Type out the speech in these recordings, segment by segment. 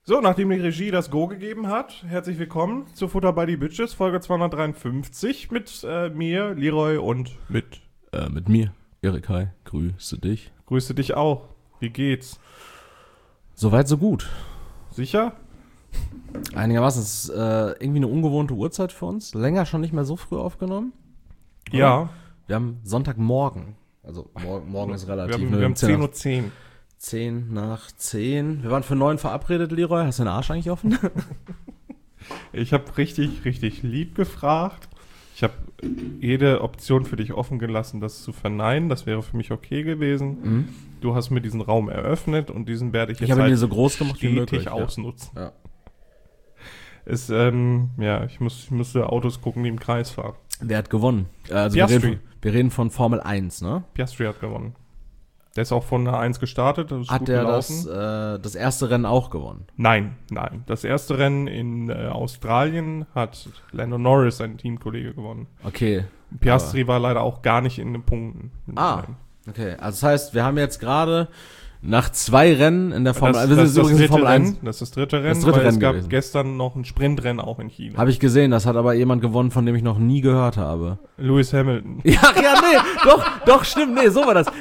So, nachdem die Regie das Go gegeben hat, herzlich willkommen zu Futter by the Bitches, Folge 253 mit mir, Leroy und mit mir, Erik. Hi, grüße dich. Grüße dich auch. Wie geht's? Soweit, so gut. Sicher? Einigermaßen. Es ist irgendwie eine ungewohnte Uhrzeit für uns. Länger schon nicht mehr so früh aufgenommen. Oder? Ja. Wir haben Sonntagmorgen. Also morgen ist relativ. Wir haben 10:10 Uhr. 10 nach 10. Wir waren für 9 verabredet, Leroy. Hast du den Arsch eigentlich offen? Ich habe richtig lieb gefragt. Ich habe jede Option für dich offen gelassen, das zu verneinen. Das wäre für mich okay gewesen. Mhm. Du hast mir diesen Raum eröffnet und diesen werde ich jetzt ihn dir so groß gemacht wie möglich, stetig ausnutzen. Ja. Ich musste Autos gucken, die im Kreis fahren. Wer hat gewonnen? Also Piastri. wir reden von Formel 1, ne? Piastri hat gewonnen. Der ist auch von der 1 gestartet. Das ist Hat gut der gelaufen. das erste Rennen auch gewonnen? Nein. Das erste Rennen in Australien hat Lando Norris, sein Teamkollege, gewonnen. Okay. Piastri war leider auch gar nicht in den Punkten. Okay. Also das heißt, wir haben jetzt gerade nach 2 Rennen in der Formel 1. Das ist das dritte Rennen. Das ist das dritte Rennen, weil es gab gewesen. gestern noch ein Sprintrennen auch in China. Habe ich gesehen, das hat aber jemand gewonnen, von dem ich noch nie gehört habe. Lewis Hamilton. Ja, nee, doch, stimmt, nee, so war das.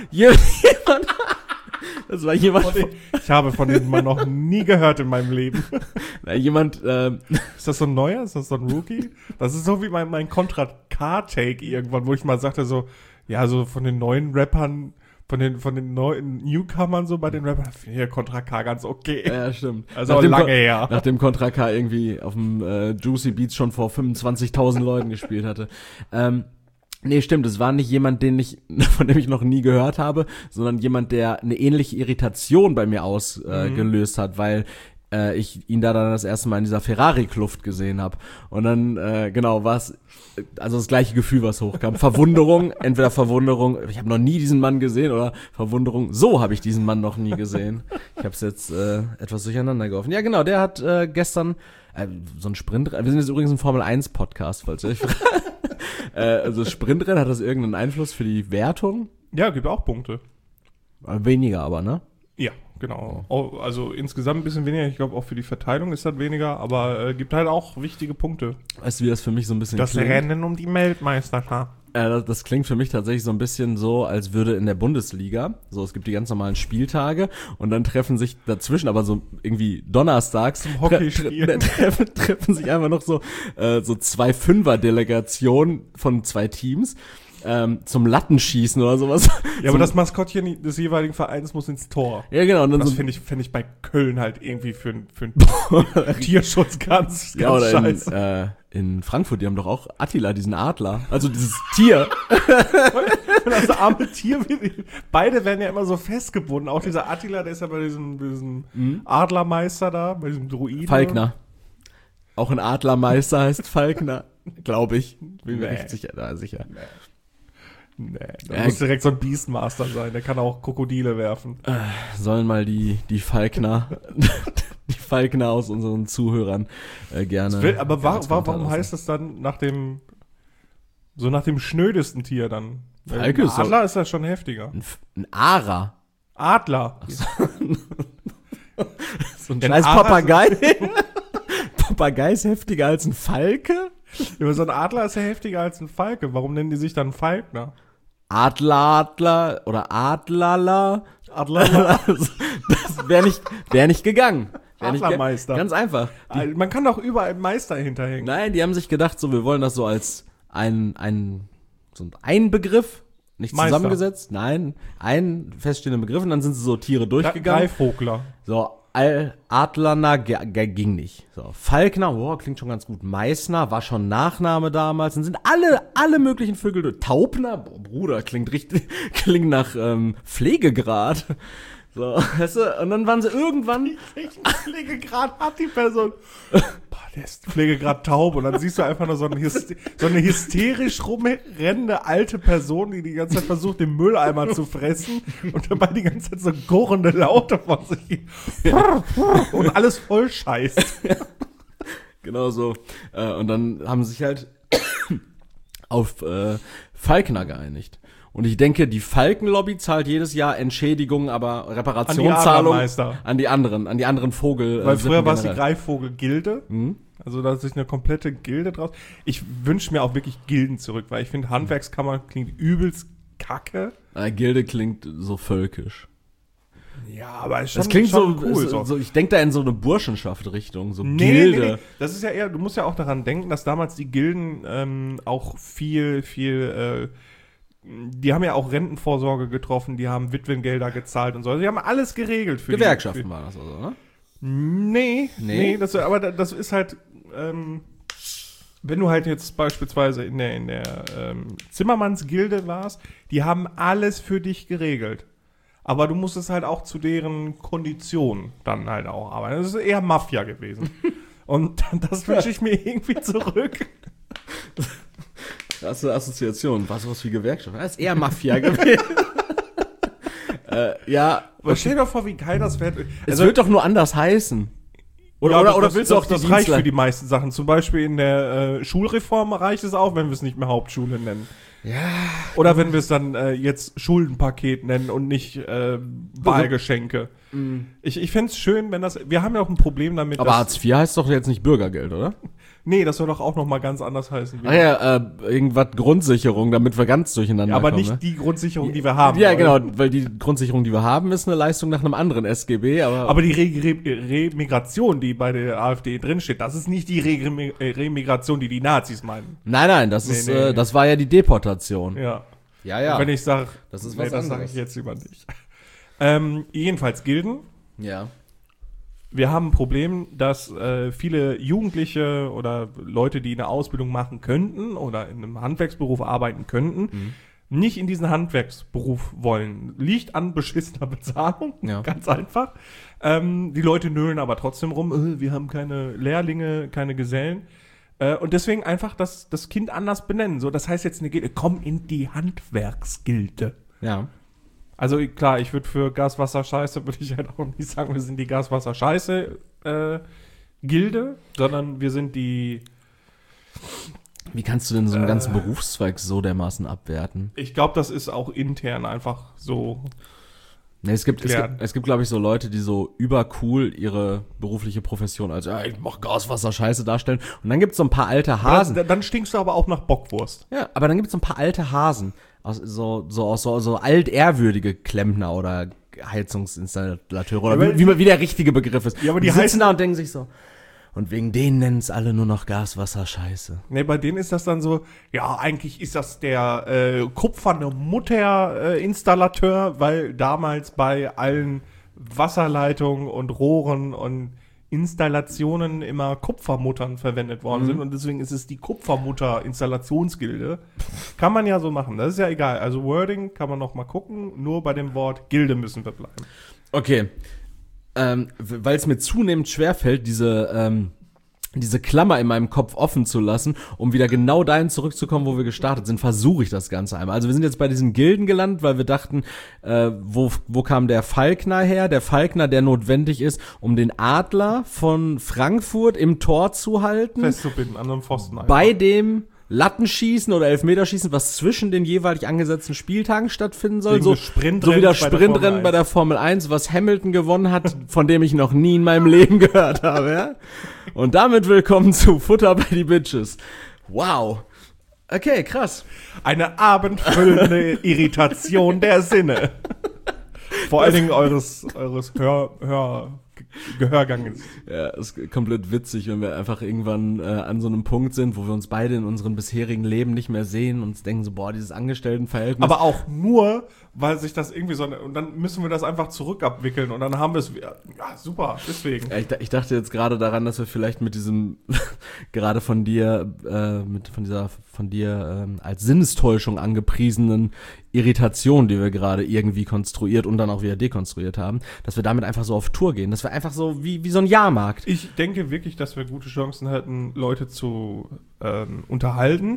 Das war jemand. Ich habe von dem Mann noch nie gehört in meinem Leben. Jemand, Ist das so ein neuer? Ist das so ein Rookie? Das ist so wie mein Konrad K-Take irgendwann, wo ich mal sagte so, ja, so von den neuen Rappern, von den neuen Newcomern so bei den Rappern, finde ich ja Contra K ganz okay. ja, stimmt. Also auch lange her. Nachdem Contra K irgendwie auf dem Juicy Beats schon vor 25.000 Leuten gespielt hatte. Nee, stimmt, es war nicht jemand, von dem ich noch nie gehört habe, sondern jemand, der eine ähnliche Irritation bei mir ausgelöst hat, weil ich ihn da dann das erste Mal in dieser Ferrari-Kluft gesehen habe. Und dann, war es, also das gleiche Gefühl, was hochkam. Verwunderung, entweder Verwunderung, ich habe noch nie diesen Mann gesehen, oder Verwunderung, so habe ich diesen Mann noch nie gesehen. Ich habe es jetzt etwas durcheinander geworfen. Ja, genau, der hat gestern so ein Sprintrennen, wir sind jetzt übrigens ein Formel-1-Podcast, falls ihr euch fragt. Also Sprintrennen, hat das irgendeinen Einfluss für die Wertung? Ja, gibt auch Punkte. Weniger aber, ne? Ja, genau. Also insgesamt ein bisschen weniger. Ich glaube, auch für die Verteilung ist das weniger, aber gibt halt auch wichtige Punkte. Weißt du, wie das für mich so ein bisschen das klingt? Rennen um die Weltmeisterschaft. Das klingt für mich tatsächlich so ein bisschen so, als würde in der Bundesliga, so es gibt die ganz normalen Spieltage und dann treffen sich dazwischen, aber so irgendwie donnerstags zum Hockeyspielen treffen sich einfach noch so 2 Fünfer-Delegationen von 2 Teams zum Lattenschießen oder sowas. Ja, aber das Maskottchen des jeweiligen Vereins muss ins Tor. Ja, genau. Und dann das fänd ich bei Köln halt irgendwie für einen Tierschutz ganz oder scheiße. In Frankfurt, die haben doch auch Attila, diesen Adler. Also dieses Tier. Das arme Tier, beide werden ja immer so festgebunden. Auch dieser Attila, der ist ja bei diesem Adlermeister da, bei diesem Druiden. Falkner. Auch ein Adlermeister heißt Falkner, glaube ich. Bin mir echt sicher. Nee, da muss direkt so ein Beastmaster sein. Der kann auch Krokodile werfen. Sollen mal die Falkner, die Falkner aus unseren Zuhörern gerne. Aber warum heißt das dann nach dem schnödesten Tier dann? Falke ist Adler ist ja schon heftiger. Ein Ara. Adler. So ein scheiß Papagei. Papagei ist heftiger als ein Falke? Ja, aber so ein Adler ist ja heftiger als ein Falke. Warum nennen die sich dann Falkner? Adler oder Adlala. Das wäre nicht gegangen. Adlermeister. Ganz einfach. Man kann doch überall Meister hinterhängen. Nein, die haben sich gedacht, so wir wollen das so als ein Begriff, nicht Meister. Zusammengesetzt. Nein, ein feststehender Begriff und dann sind sie so Tiere durchgegangen. Greifvogler. So, Adlerner ging nicht. So, Falkner, klingt schon ganz gut. Meißner war schon Nachname damals. Dann sind alle möglichen Vögel durch. Taubner, Bruder, klingt nach Pflegegrad. So, weißt du, und dann waren sie irgendwann. Welchen Pflegegrad hat die Person? Der ist Pflegegrad taub und dann siehst du einfach nur so eine hysterisch rumrennende alte Person, die ganze Zeit versucht, den Mülleimer zu fressen und dabei die ganze Zeit so gurrende Laute von sich und alles voll scheißt. Genau so. Und dann haben sie sich halt auf Falkner geeinigt. Und ich denke, die Falkenlobby zahlt jedes Jahr Entschädigungen, aber An Reparationszahlungen die an die anderen Vogel. Weil früher war es die generell. Greifvogel-Gilde. Also da ist sich eine komplette Gilde draus. Ich wünsche mir auch wirklich Gilden zurück, weil ich finde, Handwerkskammer klingt übelst kacke. Gilde klingt so völkisch. Ja, aber ist Das klingt schon so, cool. so, ich denke da in so eine Burschenschaft-Richtung, so Gilde. Nee. Das ist ja eher, du musst ja auch daran denken, dass damals die Gilden auch viel, die haben ja auch Rentenvorsorge getroffen, die haben Witwengelder gezahlt und so. Also die haben alles geregelt für Gewerkschaften war das also, ne? Nee, aber das ist halt, wenn du halt jetzt beispielsweise in der Zimmermannsgilde warst, die haben alles für dich geregelt. Aber du musstest halt auch zu deren Konditionen dann halt auch arbeiten. Das ist eher Mafia gewesen. Und das wünsche ich mir irgendwie zurück. Krasse Assoziation. War sowas wie Gewerkschaft? Das ist eher Mafia gewesen. Ja. Aber stell dir vor, wie geil das wäre. Es wird doch nur anders heißen. Oder willst du auch die das reicht für die meisten Sachen. Zum Beispiel in der Schulreform reicht es auch, wenn wir es nicht mehr Hauptschule nennen. Ja. Oder wenn wir es dann jetzt Schuldenpaket nennen und nicht Wahlgeschenke. Ich fände es schön, wenn das. Wir haben ja auch ein Problem damit. Aber Hartz IV heißt doch jetzt nicht Bürgergeld, oder? Nee, das soll doch auch nochmal ganz anders heißen. Ach ja, irgendwas Grundsicherung, damit wir ganz durcheinander aber kommen. nicht Ne? die Grundsicherung, die wir haben. Ja, genau, weil die Grundsicherung, die wir haben, ist eine Leistung nach einem anderen SGB, aber die Remigration, die bei der AfD drinsteht, das ist nicht die Remigration, die Nazis meinen. Nein, das das war ja die Deportation. Ja. Ja. Und wenn ich sage, das ist was das sage anderes. ich jetzt lieber nicht. Jedenfalls Gilden. Ja. Wir haben ein Problem, dass viele Jugendliche oder Leute, die eine Ausbildung machen könnten oder in einem Handwerksberuf arbeiten könnten, nicht in diesen Handwerksberuf wollen. Liegt an beschissener Bezahlung, ganz einfach. Die Leute nölen aber trotzdem rum, wir haben keine Lehrlinge, keine Gesellen. Und deswegen einfach das Kind anders benennen. So, das heißt jetzt eine Gilde, komm in die Handwerksgilde. Ja. Also klar, ich würde für Gas-Wasser-Scheiße, würde ich halt auch nicht sagen, wir sind die Gas-Wasser-Scheiße-Gilde, sondern wir sind die... Wie kannst du denn so einen ganzen Berufszweig so dermaßen abwerten? Ich glaube, das ist auch intern einfach so... Nee, es gibt glaube ich, so Leute, die so übercool ihre berufliche Profession als, ich mach Gaswasser-Scheiße darstellen. Und dann gibt's so ein paar alte Hasen. Dann stinkst du aber auch nach Bockwurst. Ja, aber dann gibt's so ein paar alte Hasen. Aus so altehrwürdige Klempner oder Heizungsinstallateure oder wie der richtige Begriff ist. Ja, aber die sitzen da und denken sich so, und wegen denen nennen es alle nur noch Gaswasser-Scheiße. Nee, bei denen ist das dann so, ja, eigentlich ist das der kupferne Mutter-Installateur, weil damals bei allen Wasserleitungen und Rohren und Installationen immer Kupfermuttern verwendet worden sind und deswegen ist es die Kupfermutter-Installationsgilde. Kann man ja so machen, das ist ja egal. Also Wording kann man noch mal gucken, nur bei dem Wort Gilde müssen wir bleiben. Okay. Weil es mir zunehmend schwerfällt, diese Klammer in meinem Kopf offen zu lassen, um wieder genau dahin zurückzukommen, wo wir gestartet sind, versuche ich das Ganze einmal. Also wir sind jetzt bei diesen Gilden gelandet, weil wir dachten, wo kam der Falkner her? Der Falkner, der notwendig ist, um den Adler von Frankfurt im Tor zu halten. Festzubinden an einem Pfosten. Bei dem Lattenschießen oder Elfmeterschießen, was zwischen den jeweilig angesetzten Spieltagen stattfinden soll. So wie das Sprintrennen bei der Formel 1, was Hamilton gewonnen hat, von dem ich noch nie in meinem Leben gehört habe. Ja? Und damit willkommen zu Futter bei die Bitches. Wow. Okay, krass. Eine abendfüllende Irritation der Sinne. Vor allen Dingen eures Gehörganges. Ja, ist komplett witzig, wenn wir einfach irgendwann an so einem Punkt sind, wo wir uns beide in unserem bisherigen Leben nicht mehr sehen und uns denken so, boah, dieses Angestelltenverhältnis. Aber auch nur, weil sich das irgendwie so, und dann müssen wir das einfach zurückabwickeln und dann haben wir es wieder. Ja, super, deswegen. Ja, ich dachte jetzt gerade daran, dass wir vielleicht mit diesem, gerade von dir, als Sinnestäuschung angepriesenen Irritation, die wir gerade irgendwie konstruiert und dann auch wieder dekonstruiert haben, dass wir damit einfach so auf Tour gehen. Dass wir einfach so wie so ein Jahrmarkt. Ich denke wirklich, dass wir gute Chancen hätten, Leute zu unterhalten.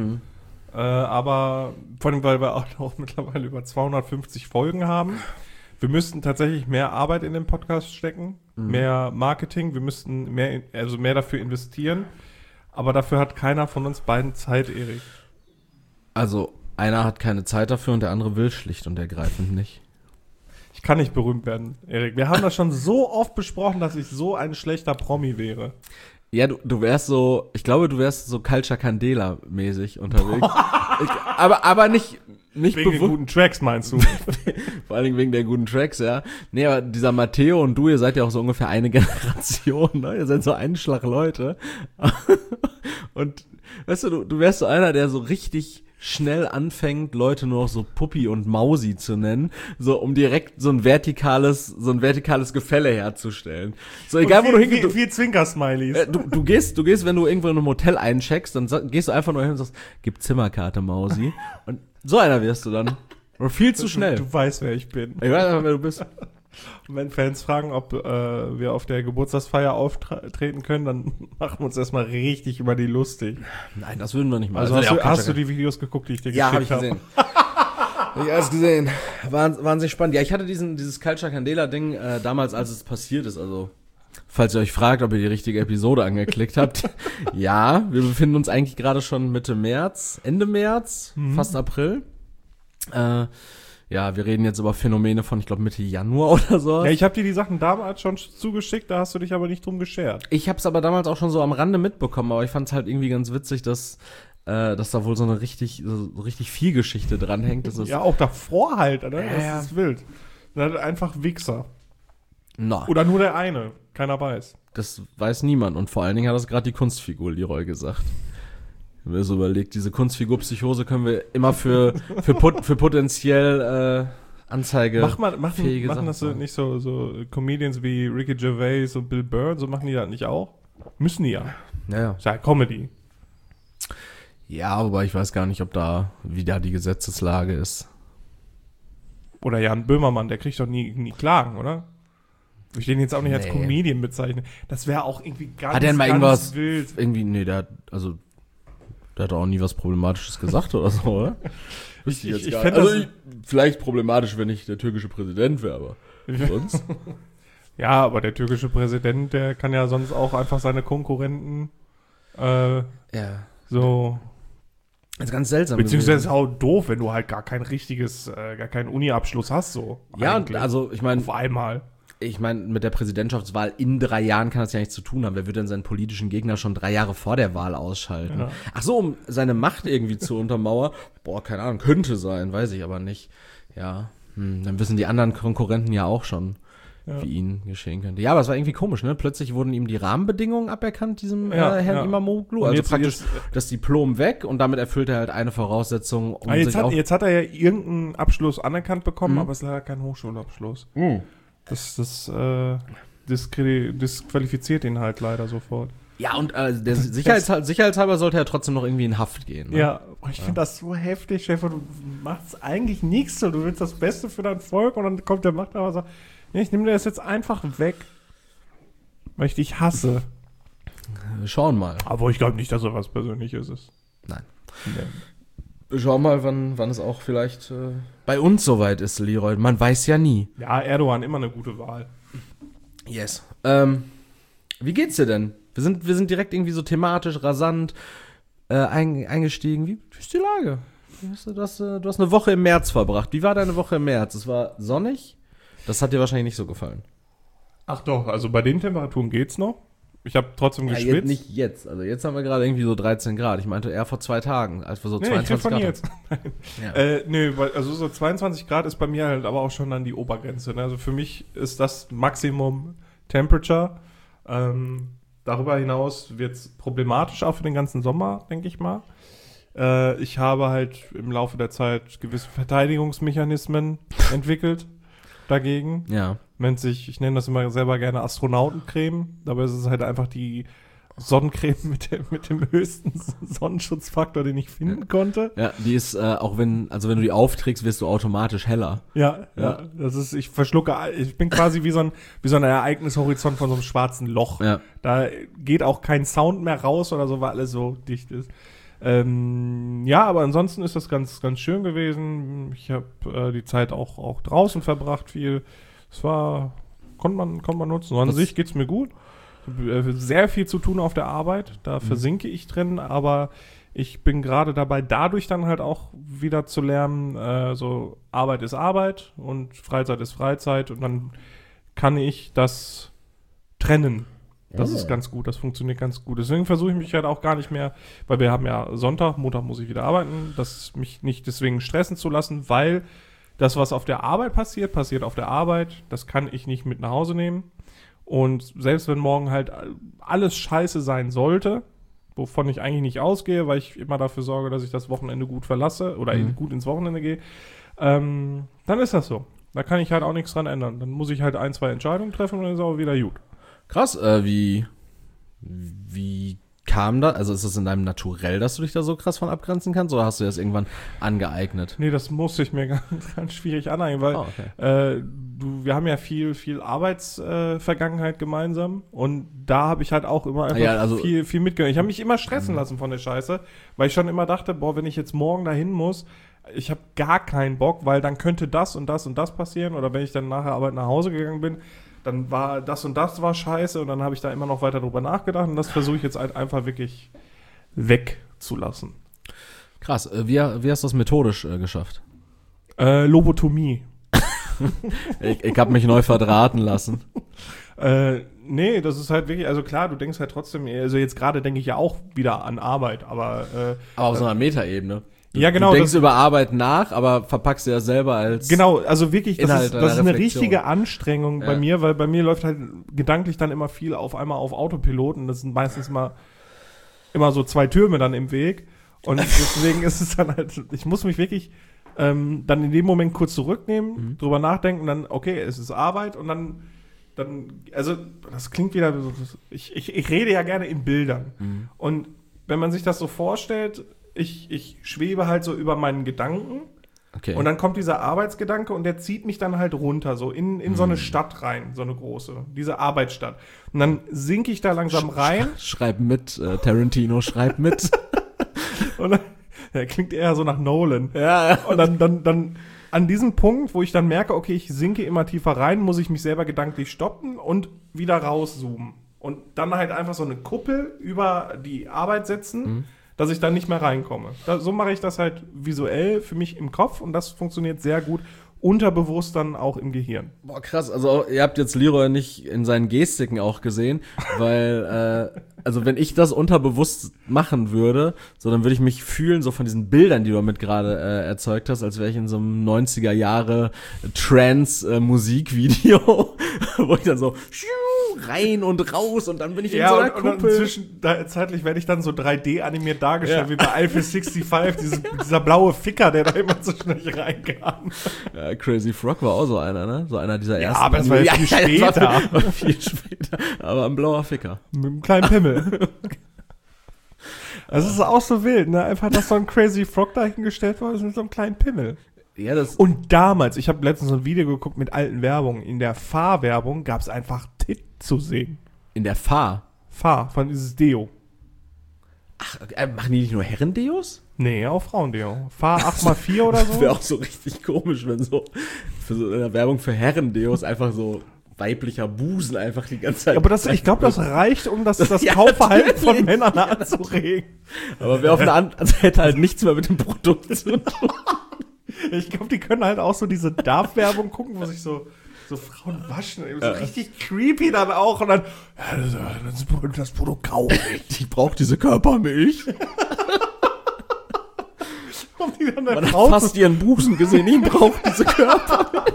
Aber vor allem, weil wir auch mittlerweile über 250 Folgen haben. Wir müssten tatsächlich mehr Arbeit in den Podcast stecken, mehr Marketing. Wir müssten mehr dafür investieren. Aber dafür hat keiner von uns beiden Zeit, Erik. Also, Einer hat keine Zeit dafür und der andere will schlicht und ergreifend nicht. Ich kann nicht berühmt werden, Erik. Wir haben das schon so oft besprochen, dass ich so ein schlechter Promi wäre. Ja, du wärst so, ich glaube, du wärst so Culture Candela mäßig unterwegs. aber nicht Wegen den guten Tracks, meinst du? Vor allen Dingen wegen der guten Tracks, ja. Nee, aber dieser Matteo und du, ihr seid ja auch so ungefähr eine Generation, ne? Ihr seid so ein Schlag Leute. Und, weißt du wärst so einer, der so richtig schnell anfängt, Leute nur noch so Puppi und Mausi zu nennen, so um direkt so ein vertikales Gefälle herzustellen. So egal, wo du hingehst. Viel Zwinker-Smileys. Du gehst, wenn du irgendwo in einem Hotel eincheckst, dann gehst du einfach nur hin und sagst, gib Zimmerkarte, Mausi. Und so einer wirst du dann. Oder viel zu schnell. Du weißt, wer ich bin. Ich weiß einfach, wer du bist. Und wenn Fans fragen, ob wir auf der Geburtstagsfeier auftreten können, dann machen wir uns erstmal richtig über die lustig. Nein, das würden wir nicht machen. Also hast du die Videos geguckt, die ich dir geschickt habe? Ja, habe ich gesehen. Hab ich alles gesehen. Wahnsinnig spannend. Ja, ich hatte dieses Culture Candela-Ding damals, als es passiert ist, also falls ihr euch fragt, ob ihr die richtige Episode angeklickt habt. Ja, wir befinden uns eigentlich gerade schon Ende März, fast April. Ja, wir reden jetzt über Phänomene von, ich glaube, Mitte Januar oder so. Ja, ich habe dir die Sachen damals schon zugeschickt, da hast du dich aber nicht drum geschert. Ich habe es aber damals auch schon so am Rande mitbekommen, aber ich fand es halt irgendwie ganz witzig, dass da wohl so eine richtig viel Geschichte dranhängt. Das ist ja, auch davor halt, oder? Ja. Das ist wild. Das ist einfach Wichser. No. Oder nur der eine. Keiner weiß. Das weiß niemand. Und vor allen Dingen hat das gerade die Kunstfigur Leroy gesagt. Wenn wir so überlegt, diese Kunstfigur-Psychose können wir immer für potenziell anzeigefähige machen das so nicht so Comedians wie Ricky Gervais und Bill Burr, so machen die das nicht auch? Müssen die ja. Ja. Ist ja Comedy. Ja, wobei ich weiß gar nicht, wie da die Gesetzeslage ist. Oder Jan Böhmermann, der kriegt doch nie Klagen, oder? Ich den jetzt auch nicht als Comedian bezeichnen. Das wäre auch irgendwie hat der mal irgendwas wild. Irgendwie, der hat auch nie was Problematisches gesagt oder so, oder? Ich fände vielleicht problematisch, wenn ich der türkische Präsident wäre, aber sonst? Ja, aber der türkische Präsident, der kann ja sonst auch einfach seine Konkurrenten so. Das ist ganz seltsam. Beziehungsweise ist es auch doof, wenn du halt gar keinen Uni-Abschluss hast, so. Ja, eigentlich. also ich meine. Auf einmal. Ich meine, mit der Präsidentschaftswahl in 3 Jahren kann das ja nichts zu tun haben. Wer wird denn seinen politischen Gegner schon 3 Jahre vor der Wahl ausschalten? Ja. Ach so, um seine Macht irgendwie zu untermauern? Boah, keine Ahnung, könnte sein, weiß ich aber nicht. Ja, dann wissen die anderen Konkurrenten ja auch schon, wie ihnen geschehen könnte. Ja, aber es war irgendwie komisch, ne? Plötzlich wurden ihm die Rahmenbedingungen aberkannt, diesem Herrn Imamoglu. Also praktisch das Diplom weg und damit erfüllt er halt eine Voraussetzung, um jetzt hat er ja irgendeinen Abschluss anerkannt bekommen, aber es ist leider kein Hochschulabschluss. Das disqualifiziert ihn halt leider sofort. Ja, und der sicherheitshalber sollte er trotzdem noch irgendwie in Haft gehen. Ne? Ja, ich finde das so heftig, Stefan. Du machst eigentlich nichts und du willst das Beste für dein Volk und dann kommt der Machthaber und sagt, nee, ich nehme dir das jetzt einfach weg, weil ich dich hasse. Wir schauen mal. Aber ich glaube nicht, dass so was Persönliches ist. Nein. Nee. Wir schauen mal, wann es auch vielleicht bei uns soweit ist, Leroy. Man weiß ja nie. Ja, Erdogan immer eine gute Wahl. Yes. Wie geht's dir denn? Wir sind direkt irgendwie so thematisch, rasant eingestiegen. Wie ist die Lage? Du hast eine Woche im März verbracht. Wie war deine Woche im März? Es war sonnig? Das hat dir wahrscheinlich nicht so gefallen. Ach doch, also bei den Temperaturen geht's noch. Ich habe trotzdem geschwitzt. Jetzt nicht jetzt. Also jetzt haben wir gerade irgendwie so 13 Grad. Ich meinte eher vor 2 Tagen, als wir so 22 Grad jetzt. Also so 22 Grad ist bei mir halt aber auch schon dann die Obergrenze. Ne? Also für mich ist das Maximum Temperature. Darüber hinaus wird es problematisch auch für den ganzen Sommer, denke ich mal. Ich habe halt im Laufe der Zeit gewisse Verteidigungsmechanismen entwickelt dagegen. Ja. Ich nenne das immer selber gerne Astronautencreme, dabei ist es halt einfach die Sonnencreme mit dem höchsten Sonnenschutzfaktor, den ich finden konnte. Ja, die ist, auch wenn du die aufträgst, wirst du automatisch heller. Ja, das ist, ich bin quasi wie so ein Ereignishorizont von so einem schwarzen Loch. Ja. Da geht auch kein Sound mehr raus oder so, weil alles so dicht ist. Ja, aber ansonsten ist das ganz, ganz schön gewesen. Ich habe die Zeit auch draußen verbracht viel. Es konnte man nutzen. So an sich geht's mir gut. Sehr viel zu tun auf der Arbeit. Da versinke ich drin, aber Ich bin gerade dabei, dadurch dann halt auch wieder zu lernen, so Arbeit ist Arbeit und Freizeit ist Freizeit und dann kann ich das trennen. Das ist ganz gut, das funktioniert ganz gut. Deswegen versuche ich mich halt auch gar nicht mehr, weil wir haben ja Sonntag, Montag muss ich wieder arbeiten, mich nicht deswegen stressen zu lassen, weil das, was auf der Arbeit passiert, passiert auf der Arbeit. Das kann ich nicht mit nach Hause nehmen. Und selbst wenn morgen halt alles scheiße sein sollte, wovon ich eigentlich nicht ausgehe, weil ich immer dafür sorge, dass ich das Wochenende gut verlasse oder gut ins Wochenende gehe, dann ist das so. Da kann ich halt auch nichts dran ändern. Dann muss ich halt 1, 2 Entscheidungen treffen und dann ist auch wieder gut. Krass, wie kam da, also ist das in deinem Naturell, dass du dich da so krass von abgrenzen kannst, oder hast du das irgendwann angeeignet? Nee, das musste ich mir ganz schwierig aneignen, weil wir haben ja viel Arbeitsvergangenheit gemeinsam und da habe ich halt auch immer einfach viel mitgenommen. Ich habe mich immer stressen lassen von der Scheiße, weil ich schon immer dachte, boah, wenn ich jetzt morgen dahin muss, ich habe gar keinen Bock, weil dann könnte das und das und das passieren oder wenn ich dann nach der Arbeit nach Hause gegangen bin, dann war das und das war scheiße und dann habe ich da immer noch weiter drüber nachgedacht und das versuche ich jetzt halt einfach wirklich wegzulassen. Krass, wie hast du das methodisch geschafft? Lobotomie. Ich habe mich neu verdrahten lassen. Nee, das ist halt wirklich, also klar, du denkst halt trotzdem, also jetzt gerade denke ich ja auch wieder an Arbeit, aber auf so einer Metaebene. Ja, genau. Du denkst über Arbeit nach, aber verpackst dir das selber als genau, also wirklich, das ist eine richtige Anstrengung bei Ja. mir, weil bei mir läuft halt gedanklich dann immer viel auf einmal auf Autopilot und das sind meistens immer so 2 Türme dann im Weg und deswegen ist es dann halt, ich muss mich wirklich dann in dem Moment kurz zurücknehmen, drüber nachdenken, dann, okay, es ist Arbeit und dann, also das klingt wieder so, ich rede ja gerne in Bildern und wenn man sich das so vorstellt, ich schwebe halt so über meinen Gedanken okay. und dann kommt dieser Arbeitsgedanke und der zieht mich dann halt runter, so in so eine Stadt rein, so eine große, diese Arbeitsstadt. Und dann sinke ich da langsam rein. Schreib mit, Tarantino, schreib mit. Und dann, der klingt eher so nach Nolan. Ja. Und dann an diesem Punkt, wo ich dann merke, okay, ich sinke immer tiefer rein, muss ich mich selber gedanklich stoppen und wieder rauszoomen. Und dann halt einfach so eine Kuppel über die Arbeit setzen, dass ich dann nicht mehr reinkomme. So mache ich das halt visuell für mich im Kopf und das funktioniert sehr gut, unterbewusst dann auch im Gehirn. Boah, krass, also ihr habt jetzt Leroy nicht in seinen Gestiken auch gesehen, weil, also wenn ich das unterbewusst machen würde, so dann würde ich mich fühlen, so von diesen Bildern, die du damit gerade erzeugt hast, als wäre ich in so einem 90er Jahre Trance-Musikvideo, wo ich dann so rein und raus und dann bin ich in so einer Kuppel. Und zeitlich werde ich dann so 3D animiert dargestellt, wie bei Alpha 65, dieser blaue Ficker, der da immer so schnell reinkam. Ja, Crazy Frog war auch so einer, ne? So einer dieser ersten. Ja, aber es war ja viel später. War viel später. Aber ein blauer Ficker. Mit einem kleinen Pimmel. Das ist auch so wild, ne? Einfach, dass so ein Crazy Frog dahingestellt worden ist mit so einem kleinen Pimmel. Ja, das. Und damals, ich habe letztens so ein Video geguckt mit alten Werbungen. In der Fahrwerbung gab es einfach Tit zu sehen. In der Fahr von dieses Deo. Ach, machen die nicht nur Herrendeos? Nee, auch Frauendeo. Fahr 8x4 oder so. Das wäre auch so richtig komisch, wenn so für so eine Werbung für Herrendeos einfach so weiblicher Busen einfach die ganze Zeit. Ja, aber ich glaube, das reicht, um das Ja, Kaufverhalten von natürlich. Männern anzuregen. Aber wer auf eine andere, also hätte halt nichts mehr mit dem Produkt zu tun. Ich glaube, die können halt auch so diese Darf-Werbung gucken, wo sich so Frauen waschen. So richtig creepy dann auch. Und dann, ja, das Produkt kaufe ich. Ich brauche diese Körpermilch. Und die dann Man hat fast ihren Busen gesehen. Ich brauche diese Körpermilch.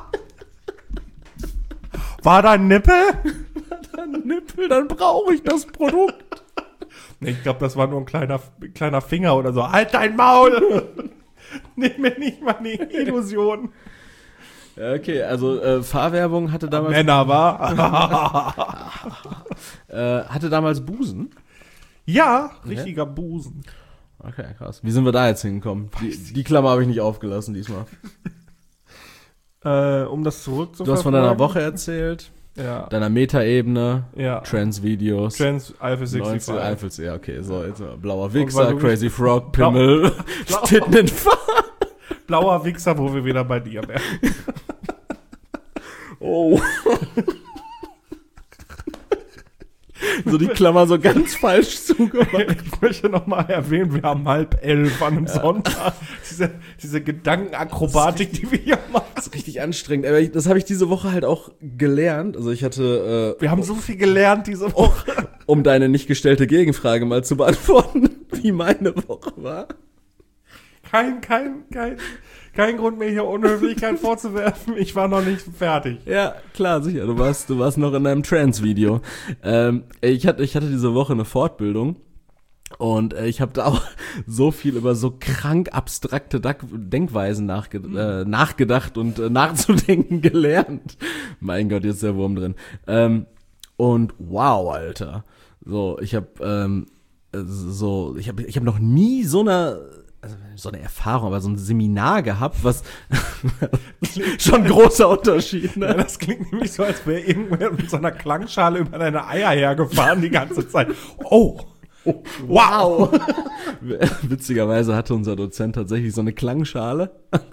War da ein Nippel? Nippel, dann brauche ich das Produkt. Nee, ich glaube, das war nur ein kleiner Finger oder so. Halt dein Maul! Nimm mir nicht meine Illusion. Ja, okay, also Fahrwerbung hatte damals Männer, war? hatte damals Busen. Ja, richtiger Busen. Okay, krass. Wie sind wir da jetzt hingekommen? Die Klammer habe ich nicht aufgelassen diesmal. Um das zurückzuführen. Du hast von deiner Woche erzählt, Ja. deiner Metaebene, Ja. Trans-Videos. Alpha 65. Eifels, ja, okay, so, jetzt mal. Blauer Und weil Wichser, du Crazy Frog, Pimmel, Titten in Fahr. Blauer Wichser, wo wir wieder bei dir wären. So die Klammer so ganz falsch zugemacht. Ich möchte nochmal erwähnen, wir haben 10:30 an einem Sonntag. Diese Gedankenakrobatik, die wir hier machen. Das ist richtig anstrengend. Aber das habe ich diese Woche halt auch gelernt. Also ich hatte... wir haben so viel gelernt diese Woche. Um deine nicht gestellte Gegenfrage mal zu beantworten, wie meine Woche war. Kein Grund mehr, hier Unhöflichkeit vorzuwerfen. Ich war noch nicht fertig. Ja, klar, sicher. Du warst noch in einem Trance-Video. Ich hatte diese Woche eine Fortbildung und ich habe da auch so viel über so krank abstrakte Denkweisen nachgedacht und nachzudenken gelernt. Mein Gott, jetzt ist der Wurm drin. Und wow, Alter. So, ich habe noch nie so eine Erfahrung, aber so ein Seminar gehabt, was schon ein großer Unterschied, ne? Ja, das klingt nämlich so, als wäre irgendwer mit so einer Klangschale über deine Eier hergefahren die ganze Zeit. Oh, wow. Witzigerweise hatte unser Dozent tatsächlich so eine Klangschale.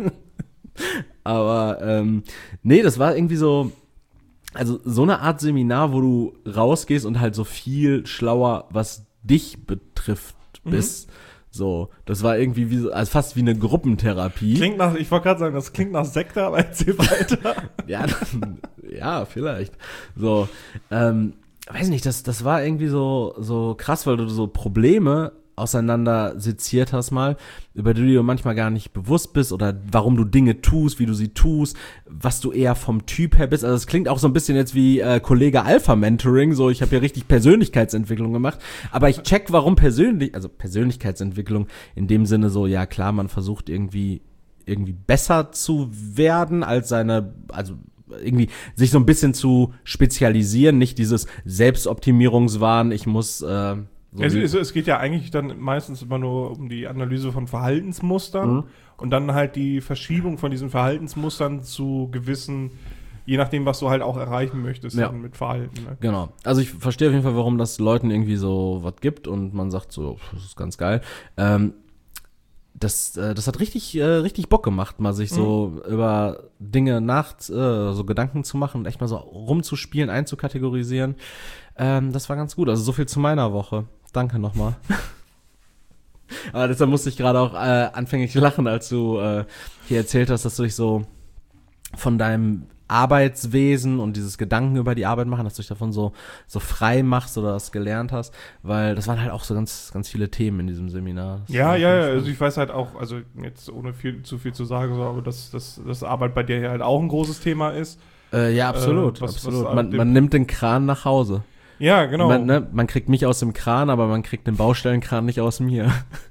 Aber nee, das war irgendwie so, also so eine Art Seminar, wo du rausgehst und halt so viel schlauer, was dich betrifft, bist. So, das war irgendwie also fast wie eine Gruppentherapie. Ich wollte gerade sagen, das klingt nach Sekte, aber erzähl weiter. Ja, vielleicht. So, weiß nicht, das war irgendwie so krass, weil du so Probleme auseinander seziert hast mal, über die du manchmal gar nicht bewusst bist oder warum du Dinge tust, wie du sie tust, was du eher vom Typ her bist. Also es klingt auch so ein bisschen jetzt wie Kollege Alpha Mentoring, so ich habe ja richtig Persönlichkeitsentwicklung gemacht, aber ich check, warum Persönlichkeitsentwicklung in dem Sinne so, ja klar, man versucht irgendwie besser zu werden als also irgendwie sich so ein bisschen zu spezialisieren, nicht dieses Selbstoptimierungswahn, ich muss es geht ja eigentlich dann meistens immer nur um die Analyse von Verhaltensmustern und dann halt die Verschiebung von diesen Verhaltensmustern zu gewissen, je nachdem, was du halt auch erreichen möchtest dann mit Verhalten. Ne? Genau. Also ich verstehe auf jeden Fall, warum das Leuten irgendwie so was gibt und man sagt so, das ist ganz geil. Das hat richtig Bock gemacht, mal sich so über Dinge so Gedanken zu machen und echt mal so rumzuspielen, einzukategorisieren. Das war ganz gut. Also so viel zu meiner Woche. Danke nochmal. Aber deshalb musste ich gerade auch anfänglich lachen, als du hier erzählt hast, dass du dich so von deinem Arbeitswesen und dieses Gedanken über die Arbeit machen, dass du dich davon so frei machst oder das gelernt hast, weil das waren halt auch so ganz, ganz viele Themen in diesem Seminar. Ja, also ich weiß halt auch, also jetzt ohne zu viel zu sagen, so, aber dass Arbeit bei dir ja halt auch ein großes Thema ist. Ja, absolut. Man nimmt den Kran nach Hause. Ja, genau. Man kriegt mich aus dem Kran, aber man kriegt den Baustellenkran nicht aus mir.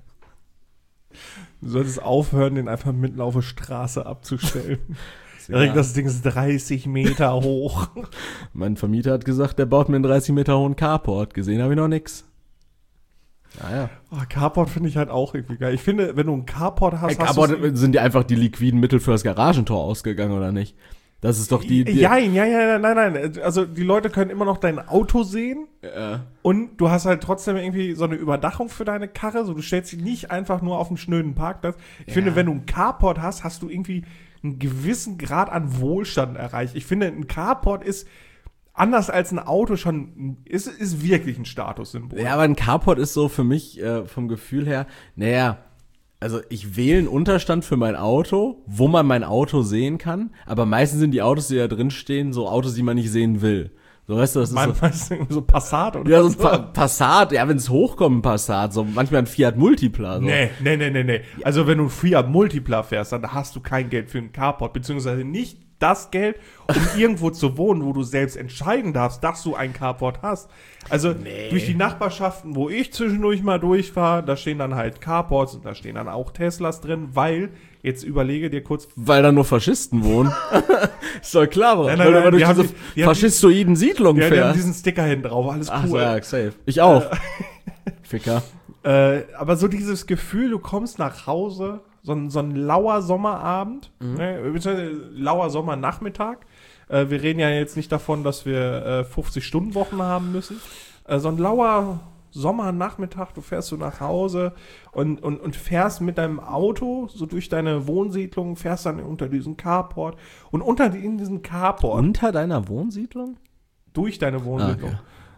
Du solltest aufhören, den einfach mitten auf der Straße abzustellen. Das Ding ist 30 Meter hoch. Mein Vermieter hat gesagt, der baut mir einen 30 Meter hohen Carport. Gesehen habe ich noch nix. Ja. Carport finde ich halt auch irgendwie geil. Ich finde, wenn du einen Carport hast... Carport sind dir einfach die liquiden Mittel für das Garagentor ausgegangen, oder nicht? Das ist doch die... Nein. Also die Leute können immer noch dein Auto sehen und du hast halt trotzdem irgendwie so eine Überdachung für deine Karre. So, du stellst dich nicht einfach nur auf einen schnöden Parkplatz. Ich finde, wenn du einen Carport hast du irgendwie einen gewissen Grad an Wohlstand erreicht. Ich finde, ein Carport ist anders als ein Auto ist wirklich ein Statussymbol. Ja, aber ein Carport ist so für mich vom Gefühl her, also ich wähle einen Unterstand für mein Auto, wo man mein Auto sehen kann, aber meistens sind die Autos, die da drin stehen, so Autos, die man nicht sehen will. So, weißt du, das ist so Passat oder ja, so ein Passat, ja, wenn es hochkommt, ein Passat, so manchmal ein Fiat Multipla. So. Nee. Also wenn du ein Fiat Multipla fährst, dann hast du kein Geld für einen Carport, beziehungsweise nicht das Geld, um irgendwo zu wohnen, wo du selbst entscheiden darfst, dass du ein Carport hast. Also durch die Nachbarschaften, wo ich zwischendurch mal durchfahre, da stehen dann halt Carports und da stehen dann auch Teslas drin, weil, jetzt überlege dir kurz... Weil da nur Faschisten wohnen. Ist doch klar, nein, weil du durch diese faschistoiden Siedlungen fährst. Die haben diesen Sticker hinten drauf, alles cool. Ach so, ja, safe. Ich auch. Ficker. Aber so dieses Gefühl, du kommst nach Hause... So ein lauer Sommerabend, lauer Sommernachmittag. Wir reden ja jetzt nicht davon, dass wir 50-Stunden-Wochen haben müssen. So ein lauer Sommernachmittag, du fährst so nach Hause und fährst mit deinem Auto so durch deine Wohnsiedlung, fährst dann unter diesen Carport und in diesen Carport. Unter deiner Wohnsiedlung? Durch deine Wohnsiedlung. Okay.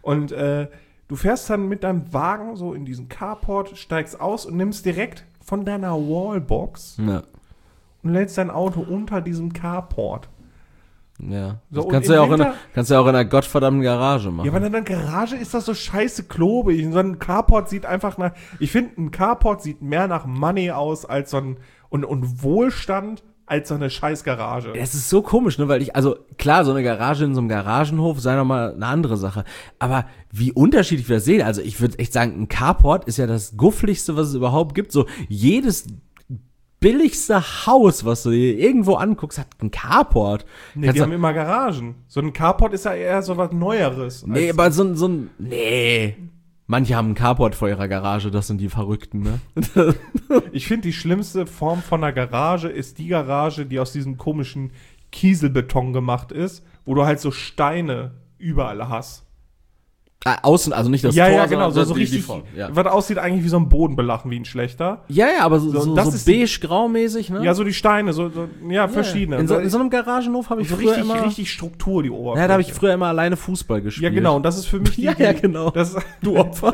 Und du fährst dann mit deinem Wagen so in diesen Carport, steigst aus und nimmst direkt von deiner Wallbox Ja. und lädst dein Auto unter diesem Carport. Ja. So, Das und kannst im du ja auch Winter- kannst du ja auch in einer gottverdammten Garage machen. Ja, aber in der Garage ist das so scheiße klobig. So ein Carport sieht einfach nach. Ich finde, ein Carport sieht mehr nach Money aus als so ein. Und Wohlstand als so eine scheiß Garage. Es ist so komisch, ne, weil also klar, so eine Garage in so einem Garagenhof sei nochmal eine andere Sache. Aber wie unterschiedlich wir das sehen, also ich würde echt sagen, ein Carport ist ja das Guffligste, was es überhaupt gibt. So jedes billigste Haus, was du dir irgendwo anguckst, hat ein Carport. Nee, Kannst die du- haben immer Garagen. So ein Carport ist ja eher so was Neueres. Nee, als- aber nee. Manche haben einen Carport vor ihrer Garage, das sind die Verrückten, ne? Ich finde, die schlimmste Form von einer Garage ist die Garage, die aus diesem komischen Kieselbeton gemacht ist, wo du halt so Steine überall hast. Außen, also nicht das Ja, Tor, ja, genau, sondern so die richtig, Form, ja. was aussieht eigentlich wie so ein Bodenbelachen, wie ein schlechter. Ja, aber So, so das ist- beige-grau-mäßig, ne? Ja, so die Steine, ja, verschiedene. In so einem Garagenhof habe ich so früher richtig, immer... richtig Struktur, die Oberfläche. Ja, da habe ich früher immer alleine Fußball gespielt. Ja, genau, und das ist für mich Ja, genau. Das, Du Opfer.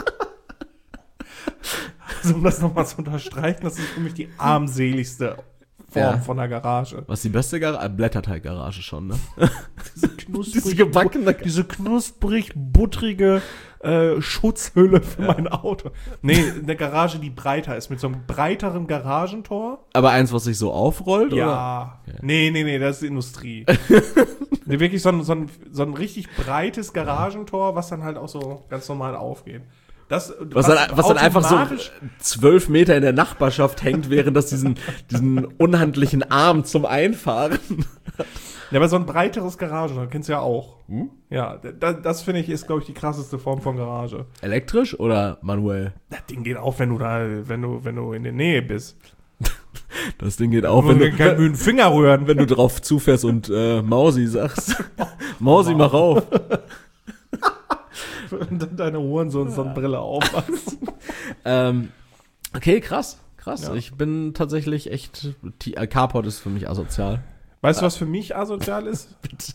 also, um das nochmal zu unterstreichen, das ist für mich die armseligste Form Ja. von einer Garage. Was die beste Garage? Blätterteig-Garage schon, ne? Diese knusprig, Diese gebackene- diese knusprig buttrige Schutzhülle für mein Auto. Nee, eine Garage, die breiter ist, mit so einem breiteren Garagentor. Aber eins, was sich so aufrollt, oder? Ja. Okay. Nee, das ist Industrie. Nee, wirklich so ein richtig breites Garagentor, was dann halt auch so ganz normal aufgeht. Das, Was dann einfach so automatisch- 12 Meter in der Nachbarschaft hängt, während das diesen unhandlichen Arm zum Einfahren. Ja, aber so ein breiteres Garagentor, kennst du ja auch. Ja, das finde ich, ist, glaube ich, die krasseste Form von Garage. Elektrisch oder manuell? Das Ding geht auf, wenn du in der Nähe bist. Das Ding geht auch, Wenn wenn du keinen du, müden Finger rühren. wenn du drauf zufährst und Mausi sagst. Mausi, mach auf. Und dann deine Hurensohn-Brille aufmachst. Okay, krass. Ja. Ich bin tatsächlich echt... Carport ist für mich asozial. Weißt du, was für mich asozial ist?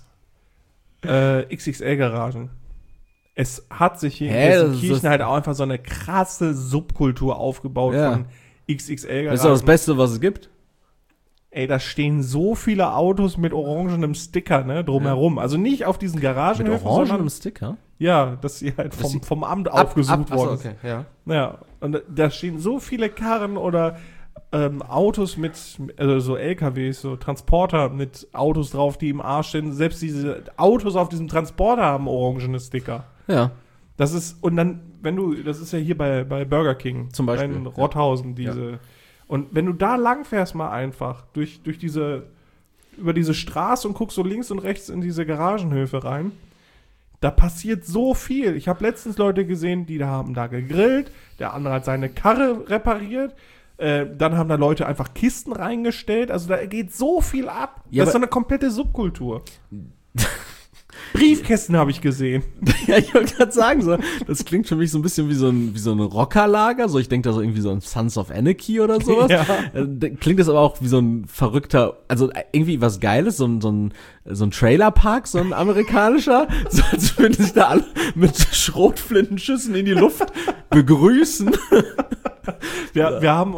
XXL-Garagen. Es hat sich hier Hä, in das ist Kirchen das- halt auch einfach so eine krasse Subkultur aufgebaut Ja. von Das ist doch das XXL-Garagen. Beste, was es gibt. Ey, da stehen so viele Autos mit orangenem Sticker, ne, drumherum. Also nicht auf diesen Mit Garagenhöfen, orangenem sondern, Sticker? ja, dass sie halt Dass sie- vom Amt aufgesucht worden ist. okay, ja. Ja, und da stehen so viele Karren oder Autos mit, also so LKWs, so Transporter mit Autos drauf, die im Arsch stehen. Selbst diese Autos auf diesem Transporter haben orangene Sticker. Ja. Das ist, und dann, das ist ja hier bei Burger King. Zum Beispiel, In ja. Rotthausen, diese. Und wenn du da lang fährst mal einfach, über diese Straße und guckst so links und rechts in diese Garagenhöfe rein, da passiert so viel. Ich habe letztens Leute gesehen, die haben da gegrillt, der andere hat seine Karre repariert, dann haben da Leute einfach Kisten reingestellt, also da geht so viel ab. Ja, das ist so aber- eine komplette Subkultur. Briefkästen habe ich gesehen. Ja, ich wollte gerade sagen, so, das klingt für mich so ein bisschen wie so ein Rockerlager. So, ich denke da so irgendwie so an Sons of Anarchy oder sowas. Ja. Klingt das aber auch wie so ein verrückter, also irgendwie was Geiles, so ein Trailerpark, so ein amerikanischer. So als würden sich da alle mit Schrotflintenschüssen in die Luft begrüßen. Wir haben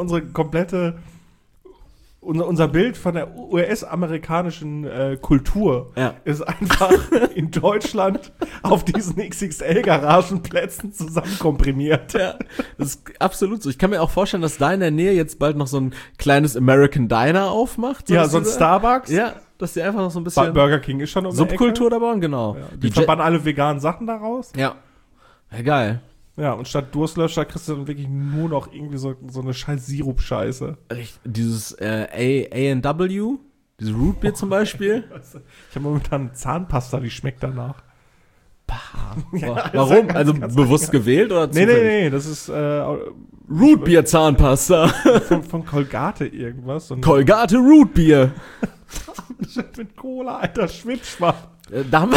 unser Bild von der US-amerikanischen Kultur Ja. ist einfach in Deutschland auf diesen XXL-Garagenplätzen zusammenkomprimiert. Ja, das ist absolut so. Ich kann mir auch vorstellen, dass da in der Nähe jetzt bald noch so ein kleines American Diner aufmacht. Ja, dass so ein die- Starbucks. Ja, dass die einfach noch so ein bisschen Burger King ist schon um die Subkultur da bauen, genau. Ecke. Ja, die verbannen alle veganen Sachen daraus. Ja. Ja, geil. Ja, und statt Durstlöscher kriegst du dann wirklich nur noch irgendwie so eine scheiß Sirup-Scheiße. Dieses A&W, dieses Rootbeer zum Beispiel. Ich habe momentan Zahnpasta, die schmeckt danach. Ja, Warum? ganz, Also ganz bewusst gewählt oder Nee, zufällig? nee, das ist Rootbeer Zahnpasta. von Colgate irgendwas. Und Colgate Rootbeer. mit Cola, alter Schwipschwapp. Da haben wir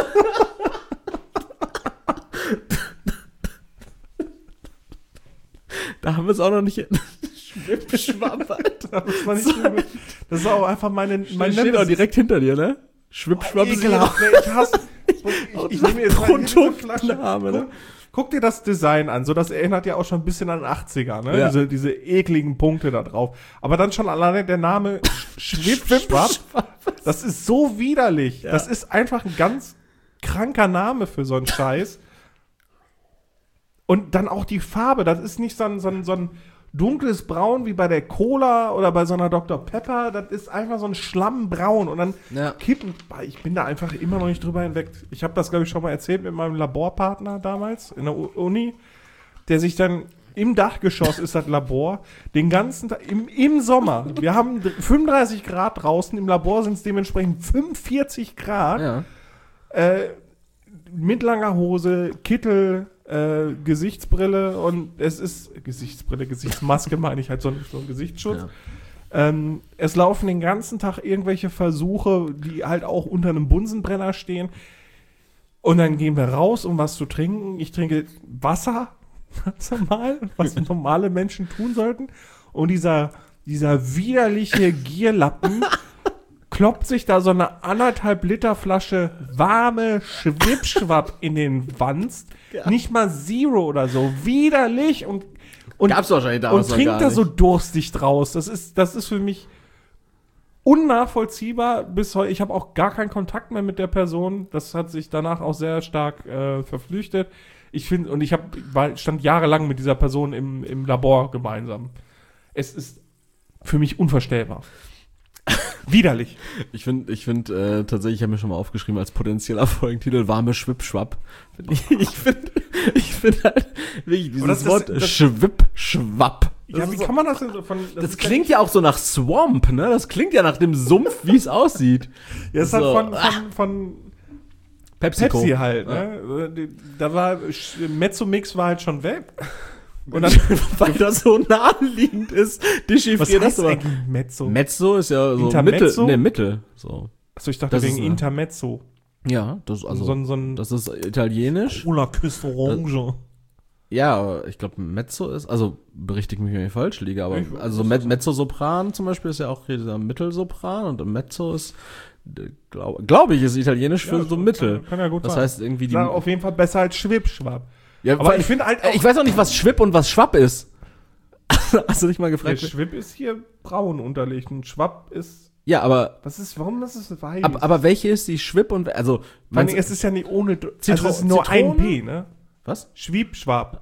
Da haben wir es auch noch nicht. Schwippschwapp, Alter. Das ist auch einfach mein Steht auch direkt hinter dir, ne? Schwippschwapp. Ekelhaft, ne? Ich nehme jetzt mal hier diese Produktname, ne? Guck dir das Design an. So, das erinnert ja auch schon ein bisschen an 80er, ne? Ja. Diese ekligen Punkte da drauf. Aber dann schon alleine der Name Schwipschwapp. Das ist so widerlich. Ja. Das ist einfach ein ganz kranker Name für so einen Scheiß. Und dann auch die Farbe. Das ist nicht so ein dunkles Braun wie bei der Cola oder bei so einer Dr. Pepper. Das ist einfach so ein Schlammbraun. Und dann kippen. Ich bin da einfach immer noch nicht drüber hinweg. Ich habe das, glaube ich, schon mal erzählt mit meinem Laborpartner damals in der Uni, der sich dann im Dachgeschoss ist das Labor, den ganzen Tag, im Sommer, wir haben 35 Grad draußen, im Labor sind es dementsprechend 45 Grad, Ja. Mit langer Hose, Kittel, Gesichtsbrille und es ist, Gesichtsmaske meine ich halt, so ein Gesichtsschutz. Ja. Es laufen den ganzen Tag irgendwelche Versuche, die halt auch unter einem Bunsenbrenner stehen. Und dann gehen wir raus, um was zu trinken. Ich trinke Wasser, ganz normal, was normale Menschen tun sollten. Und dieser widerliche Gierlappen kloppt sich da so eine 1,5 Liter Flasche warme Schwipschwapp in den Wanst. Ja. Nicht mal Zero oder so. Widerlich und Gab's wahrscheinlich damals und trinkt noch gar da nicht. so durstig draus. Das ist für mich unnachvollziehbar bis heute. Ich habe auch gar keinen Kontakt mehr mit der Person. Das hat sich danach auch sehr stark verflüchtet. Ich finde, und stand jahrelang mit dieser Person im Labor gemeinsam. Es ist für mich unvorstellbar. Widerlich. Ich finde tatsächlich, ich habe mir schon mal aufgeschrieben als potenzieller Folgentitel warme Schwippschwapp. Ich finde halt wirklich dieses Wort Schwippschwapp. Ja, wie kann man das denn so von... Das klingt ja auch so nach Swamp, ne? Das klingt ja nach dem Sumpf, wie es aussieht. Ja, es so. hat von PepsiCo. Pepsi halt, ne? Da war Mezzo-Mix war halt schon weg. Und dann, weil das so naheliegend ist, dechiffriert das aber. Mezzo? Mezzo ist ja so Intermezzo? Mittel. So. Achso, ich dachte das wegen ist, Intermezzo. Ja, das also das ist italienisch. Cola Küste Orange. Ja, ich glaube Mezzo ist, also berichtige mich, wenn ich falsch liege, aber also Mezzosopran zum Beispiel ist ja auch hier dieser Mittelsopran und Mezzo ist, glaube ich, ist italienisch für so Mittel. Kann ja gut sein. Das heißt irgendwie die. Auf jeden Fall besser als Schwipschwapp. Ja, aber ich finde halt auch, ich weiß auch nicht, was Schwipp und was Schwapp ist. Hast du nicht mal gefragt? Der Schwipp ist hier braun unterlegt und Schwapp ist. Ja, aber. Warum ist es weiß? Aber welche ist die Schwipp und, also. Es ist ja nicht ohne, also es ist nur Zitrone? ein P, ne? Was? Schwiebschwapp.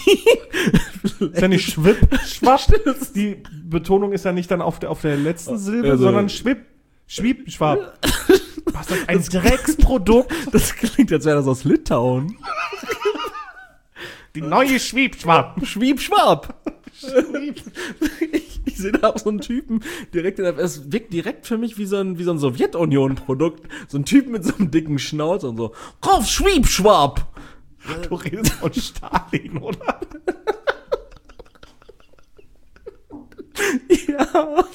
Ist ja nicht Schwippschwapp. Die Betonung ist ja nicht dann auf der letzten Silbe, also, sondern Schwiebschwapp. Was ist das? Ein Drecksprodukt. Das klingt, als wäre das aus Litauen. Die neue Schwiebschwapp. Schwiebschwapp. Ich sehe da auch so einen Typen direkt es wirkt direkt für mich wie so ein Sowjetunion-Produkt. So ein Typ mit so einem dicken Schnauz und so. Kauf Schwiebschwapp! Du redest von Stalin, oder? Ja.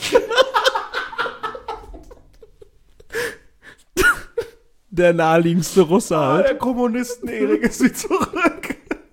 Der naheliegendste Russe halt. Der Kommunisten-Erik ist wie zurück.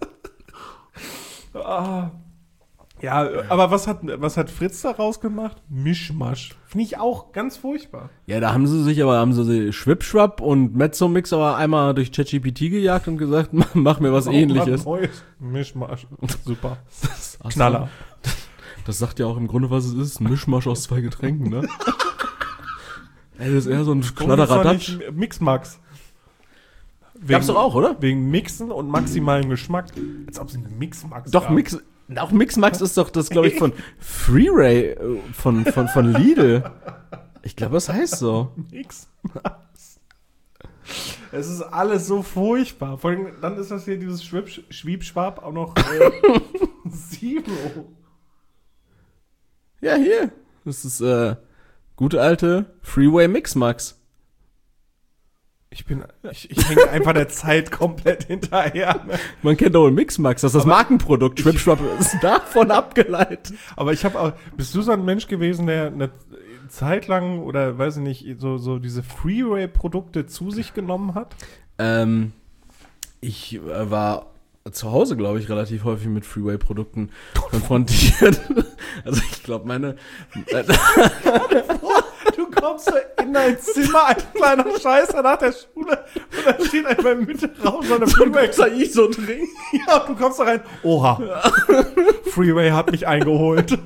Ja, aber was hat Fritz da rausgemacht? Mischmasch. Finde ich auch ganz furchtbar. Ja, da haben sie Schwippschwapp und Mezzo-Mix aber einmal durch ChatGPT gejagt und gesagt, mach mir was Ähnliches. Mischmasch. Super. Knaller. Das sagt ja auch im Grunde, was es ist. Ein Mischmasch aus 2 Getränken, ne? Ey, das ist eher so ein Kladderadatsch. Mixmax. Gab's doch auch, oder? Wegen Mixen und maximalem Geschmack. Als ob es einen Mixmax Doch, gab. Auch Mixmax ist doch das, glaube ich, von Freeway, von Lidl. Ich glaube, das heißt so. Mixmax. Es ist alles so furchtbar. Vor allem, dann ist das hier dieses Schwiebschwab auch noch Zero. Ja, hier. Das ist gute alte Freeway Mixmax. Ich hänge einfach der Zeit komplett hinterher. Ne? Man kennt doch Mixmax, das ist das Markenprodukt. Schwippschwapp ist davon abgeleitet. Aber bist du so ein Mensch gewesen, der eine Zeit lang oder weiß ich nicht, so diese Freeway-Produkte zu sich genommen hat? Ich war zu Hause, glaube ich, relativ häufig mit Freeway-Produkten konfrontiert. Also ich glaube, Du kommst so in dein Zimmer, ein kleiner Scheißer nach der Schule und Da steht einfach in der Mitte Raum so eine So ein Freeway. großer ISO-Drink. Ja, du kommst da rein. Oha. Freeway hat mich eingeholt.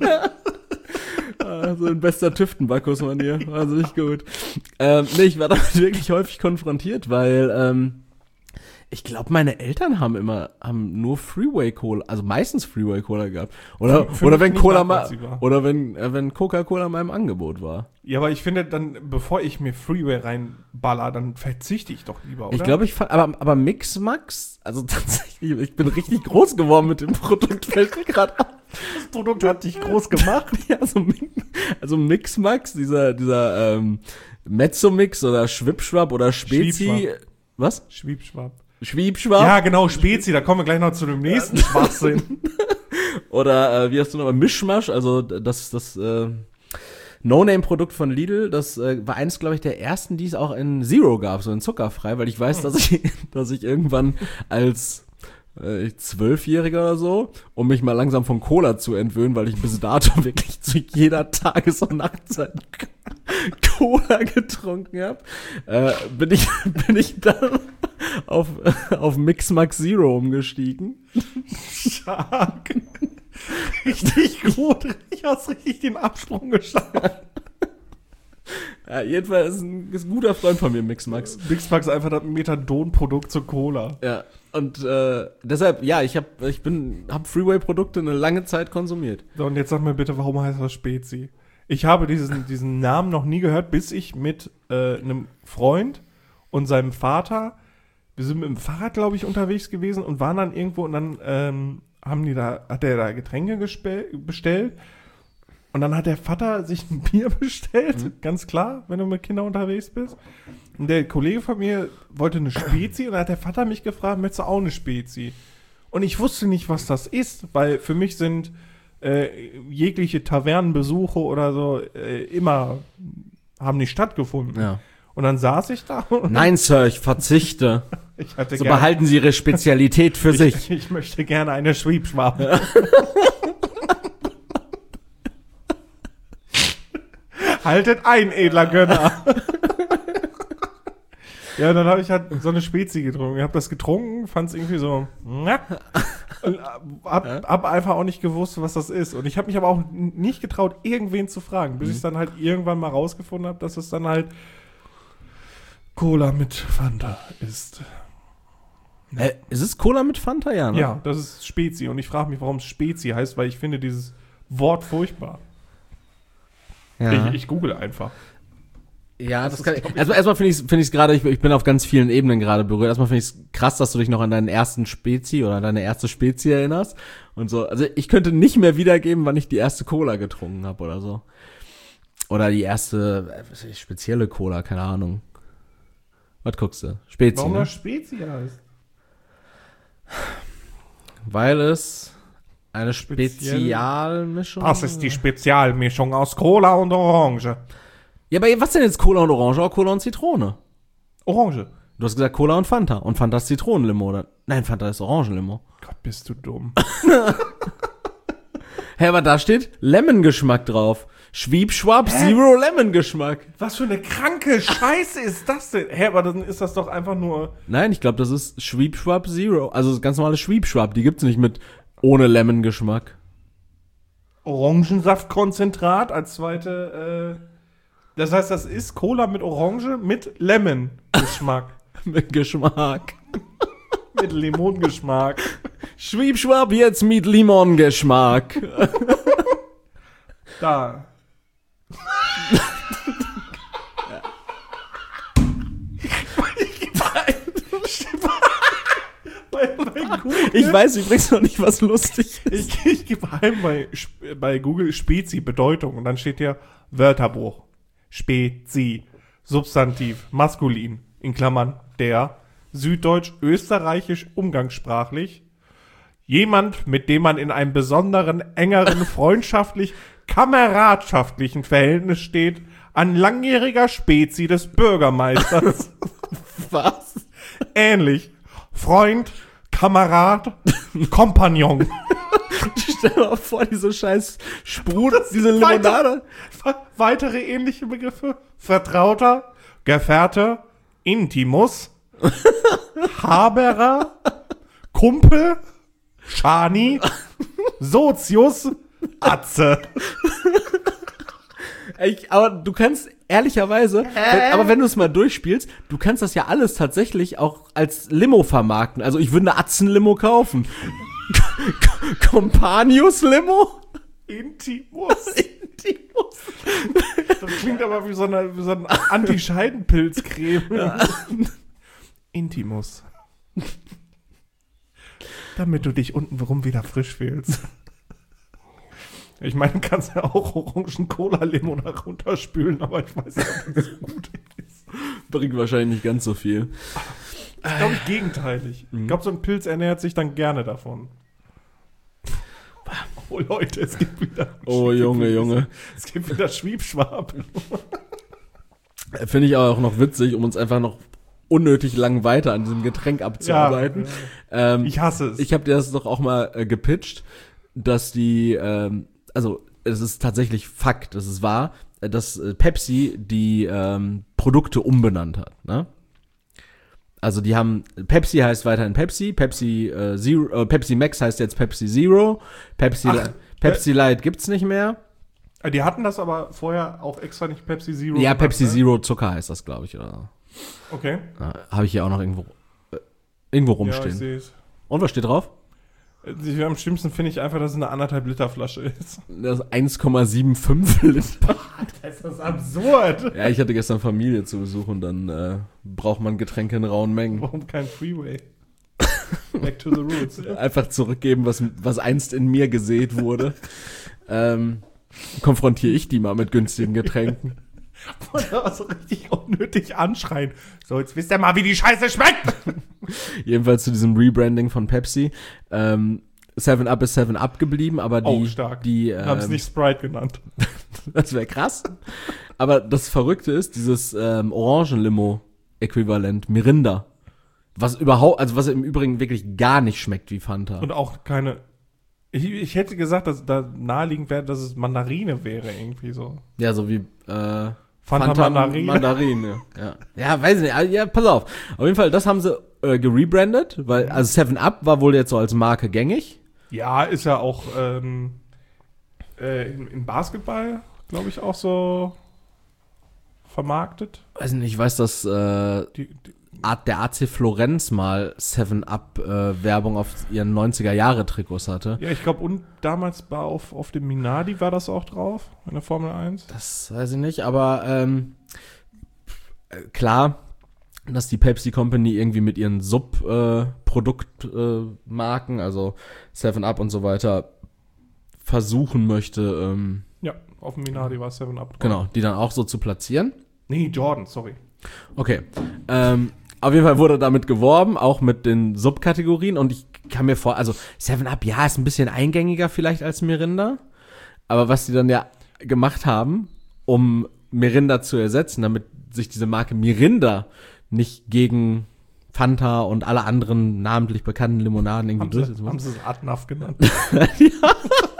So ein bester Tüftenbackus-Manier. Wahnsinnig gut. Nee, ich war damit wirklich häufig konfrontiert, weil ich glaube, meine Eltern haben nur Freeway-Cola, also meistens Freeway-Cola gehabt. Oder wenn nicht Cola nachvollziehbar. oder wenn Coca-Cola in meinem Angebot war. Ja, aber ich finde dann, bevor ich mir Freeway reinballer, dann verzichte ich doch lieber, oder? Ich glaube, aber Mix Max, also tatsächlich, ich bin richtig groß geworden mit dem Produkt, fällt mir gerade auf. das Produkt hat dich groß gemacht. Ja, also Mix Max, dieser Mezzo-Mix oder Schwipschwap oder Spezi. Schwiebschwap. Was? Schwiebschwab. Schwiebschwap? Ja, genau, Spezi, da kommen wir gleich noch zu dem nächsten Schwachsinn. Oder wie hast du nochmal Mischmasch, also das No-Name-Produkt von Lidl, das war eines, glaube ich, der ersten, die es auch in Zero gab, so in zuckerfrei, weil ich weiß, dass ich irgendwann als 12-Jähriger oder so, um mich mal langsam von Cola zu entwöhnen, weil ich bis dato wirklich zu jeder Tages- und Nachtzeit Cola getrunken habe, bin ich dann auf Mix Max Zero umgestiegen. Stark. Richtig gut. Ich hast richtig den Absprung geschafft. Ja, jedenfalls ist ein guter Freund von mir, Mix Max. Mix Max ist einfach das Methadon-Produkt zu Cola. Ja, und deshalb, ja, hab Freeway-Produkte eine lange Zeit konsumiert. So, und jetzt sag mir bitte, warum heißt das Spezi? Ich habe diesen Namen noch nie gehört, bis ich mit einem Freund und seinem Vater, wir sind mit dem Fahrrad, glaube ich, unterwegs gewesen und waren dann irgendwo und dann hat der da Getränke bestellt und dann hat der Vater sich ein Bier bestellt, ganz klar, wenn du mit Kindern unterwegs bist. Und der Kollege von mir wollte eine Spezi und dann hat der Vater mich gefragt, möchtest du auch eine Spezi? Und ich wusste nicht, was das ist, weil für mich sind jegliche Tavernenbesuche oder so immer haben nicht stattgefunden. Ja. Und dann saß ich da und Nein, Sir, ich verzichte. ich hatte So behalten Sie Ihre Spezialität für sich. Ich möchte gerne eine Schwiebschwab. Haltet ein, edler Gönner. Ja, dann habe ich halt so eine Spezi getrunken. Ich habe das getrunken, fand es irgendwie so und hab einfach auch nicht gewusst, was das ist. Und ich habe mich aber auch nicht getraut, irgendwen zu fragen, bis ich es dann halt irgendwann mal rausgefunden habe, dass es dann halt Cola mit Fanta ist. Ist es Cola mit Fanta, ja, ne? Ja, das ist Spezi. Und ich frage mich, warum es Spezi heißt, weil ich finde dieses Wort furchtbar. Ja. Ich google einfach. Ja, das kann ich. Erstmal finde ich gerade, ich bin auf ganz vielen Ebenen gerade berührt. Erstmal finde ich es krass, dass du dich noch an deinen ersten Spezi oder deine erste Spezi erinnerst. Und so. Also ich könnte nicht mehr wiedergeben, wann ich die erste Cola getrunken habe oder so. Oder die erste spezielle Cola, keine Ahnung. Was guckst du? Spezi, Warum ne? das Spezi heißt? Weil es eine Spezialmischung. Das ist die Spezialmischung aus Cola und Orange. Ja, aber was denn jetzt Cola und Orange oder Cola und Zitrone? Orange. Du hast gesagt Cola und Fanta. Und Fanta ist Zitronenlimo, oder? Nein, Fanta ist Orangenlimo. Gott, bist du dumm. Hä, aber da steht Lemon-Geschmack drauf. Schwiebschwab, Zero Lemon-Geschmack. Was für eine kranke Scheiße ist das denn? Hä, aber dann ist das doch einfach nur... Nein, ich glaube, das ist Schwiebschwab Zero. Also das ganz normale Schwiebschwab. Die gibt's nicht mit ohne Lemon-Geschmack. Orangensaftkonzentrat als zweite... Das heißt, das ist Cola mit Orange mit Lemon-Geschmack. Mit Geschmack. Mit Limongeschmack. Schwiebschwab jetzt mit Limongeschmack. Da. Ich weiß übrigens noch nicht, was lustig ist. Ich gebe ein bei Google Spezi Bedeutung und dann steht hier Wörterbuch. Spezi. Substantiv. Maskulin. In Klammern der. Süddeutsch, österreichisch, umgangssprachlich. Jemand, mit dem man in einem besonderen, engeren, freundschaftlich, kameradschaftlichen Verhältnis steht, ein langjähriger Spezi des Bürgermeisters. Was? Ähnlich. Freund, Kamerad, Kompagnon. Stell dir mal vor, diese scheiß Sprudel, diese Limonade. Weitere ähnliche Begriffe. Vertrauter, Gefährte, Intimus, Haberer, Kumpel, Schani, Sozius, Atze. Aber du kannst ehrlicherweise, aber wenn du es mal durchspielst, du kannst das ja alles tatsächlich auch als Limo vermarkten. Also ich würde eine Atzen-Limo kaufen. Companius Limo? Intimus. Das klingt aber wie so eine Anti-Scheidenpilzcreme. Ja. Intimus. Damit du dich untenrum wieder frisch fühlst. Ich meine, du kannst ja auch Orangen-Cola-Limo nach runterspülen, aber ich weiß nicht, ob das so gut ist. Bringt wahrscheinlich nicht ganz so viel. Das ist, glaube ich, gegenteilig. Ich glaube, so ein Pilz ernährt sich dann gerne davon. Oh, Leute, es gibt wieder... Oh, Junge. Es gibt wieder Schwiebschwab. Finde ich auch noch witzig, um uns einfach noch unnötig lang weiter an diesem Getränk abzuarbeiten. Ja. Ich hasse es. Ich habe dir das doch auch mal gepitcht, dass die... Also, es ist tatsächlich Fakt, es ist wahr, dass Pepsi die Produkte umbenannt hat, ne? Also die haben, Pepsi heißt weiterhin Pepsi, Pepsi Max heißt jetzt Pepsi Zero, Pepsi Light gibt's nicht mehr. Die hatten das aber vorher auch extra nicht Pepsi Zero. Ja, gemacht, Pepsi Zero Zucker heißt das, glaube ich, oder? Okay. Habe ich hier auch noch irgendwo rumstehen. Ja, ich sehe es. Und was steht drauf? Am schlimmsten finde ich einfach, dass es eine 1,5 Liter Flasche ist. Das ist 1,75 Liter. Das ist absurd. Ja, ich hatte gestern Familie zu Besuch und dann braucht man Getränke in rauen Mengen. Warum kein Freeway? Back to the roots. Einfach zurückgeben, was einst in mir gesät wurde. Konfrontiere ich die mal mit günstigen Getränken. Oder so richtig unnötig anschreien. So, jetzt wisst ihr mal, wie die Scheiße schmeckt. Jedenfalls zu diesem Rebranding von Pepsi. 7-Up ist 7-Up geblieben, aber die... Oh, stark. Haben es nicht Sprite genannt. Das wäre krass. Aber das Verrückte ist, dieses Orangenlimo-Äquivalent, Mirinda. Was im Übrigen wirklich gar nicht schmeckt wie Fanta. Und auch keine... Ich hätte gesagt, dass da naheliegend wäre, dass es Mandarine wäre, irgendwie so. Ja, so wie Fanta Mandarine. Ja, weiß ich nicht. Ja, pass auf. Auf jeden Fall, das haben sie gerebrandet, weil, also 7-Up war wohl jetzt so als Marke gängig. Ja, ist ja auch im Basketball, glaube ich, auch so vermarktet. Weiß nicht, ich weiß, dass der AC Florenz mal 7-Up Werbung auf ihren 90er-Jahre-Trikots hatte. Ja, ich glaube, und damals war auf dem Minardi war das auch drauf, in der Formel 1. Das weiß ich nicht, aber klar, dass die Pepsi Company irgendwie mit ihren Subproduktmarken, also 7-Up und so weiter, versuchen möchte. Ja, auf dem Minardi war 7-Up drauf. Genau, die dann auch so zu platzieren. Nee, Jordan, sorry. Okay, auf jeden Fall wurde damit geworben, auch mit den Subkategorien. Und ich kann mir also 7-Up, ja, ist ein bisschen eingängiger vielleicht als Mirinda. Aber was die dann ja gemacht haben, um Mirinda zu ersetzen, damit sich diese Marke Mirinda nicht gegen Fanta und alle anderen namentlich bekannten Limonaden irgendwie durchsetzen muss. Haben sie es Adnaf genannt? Ja.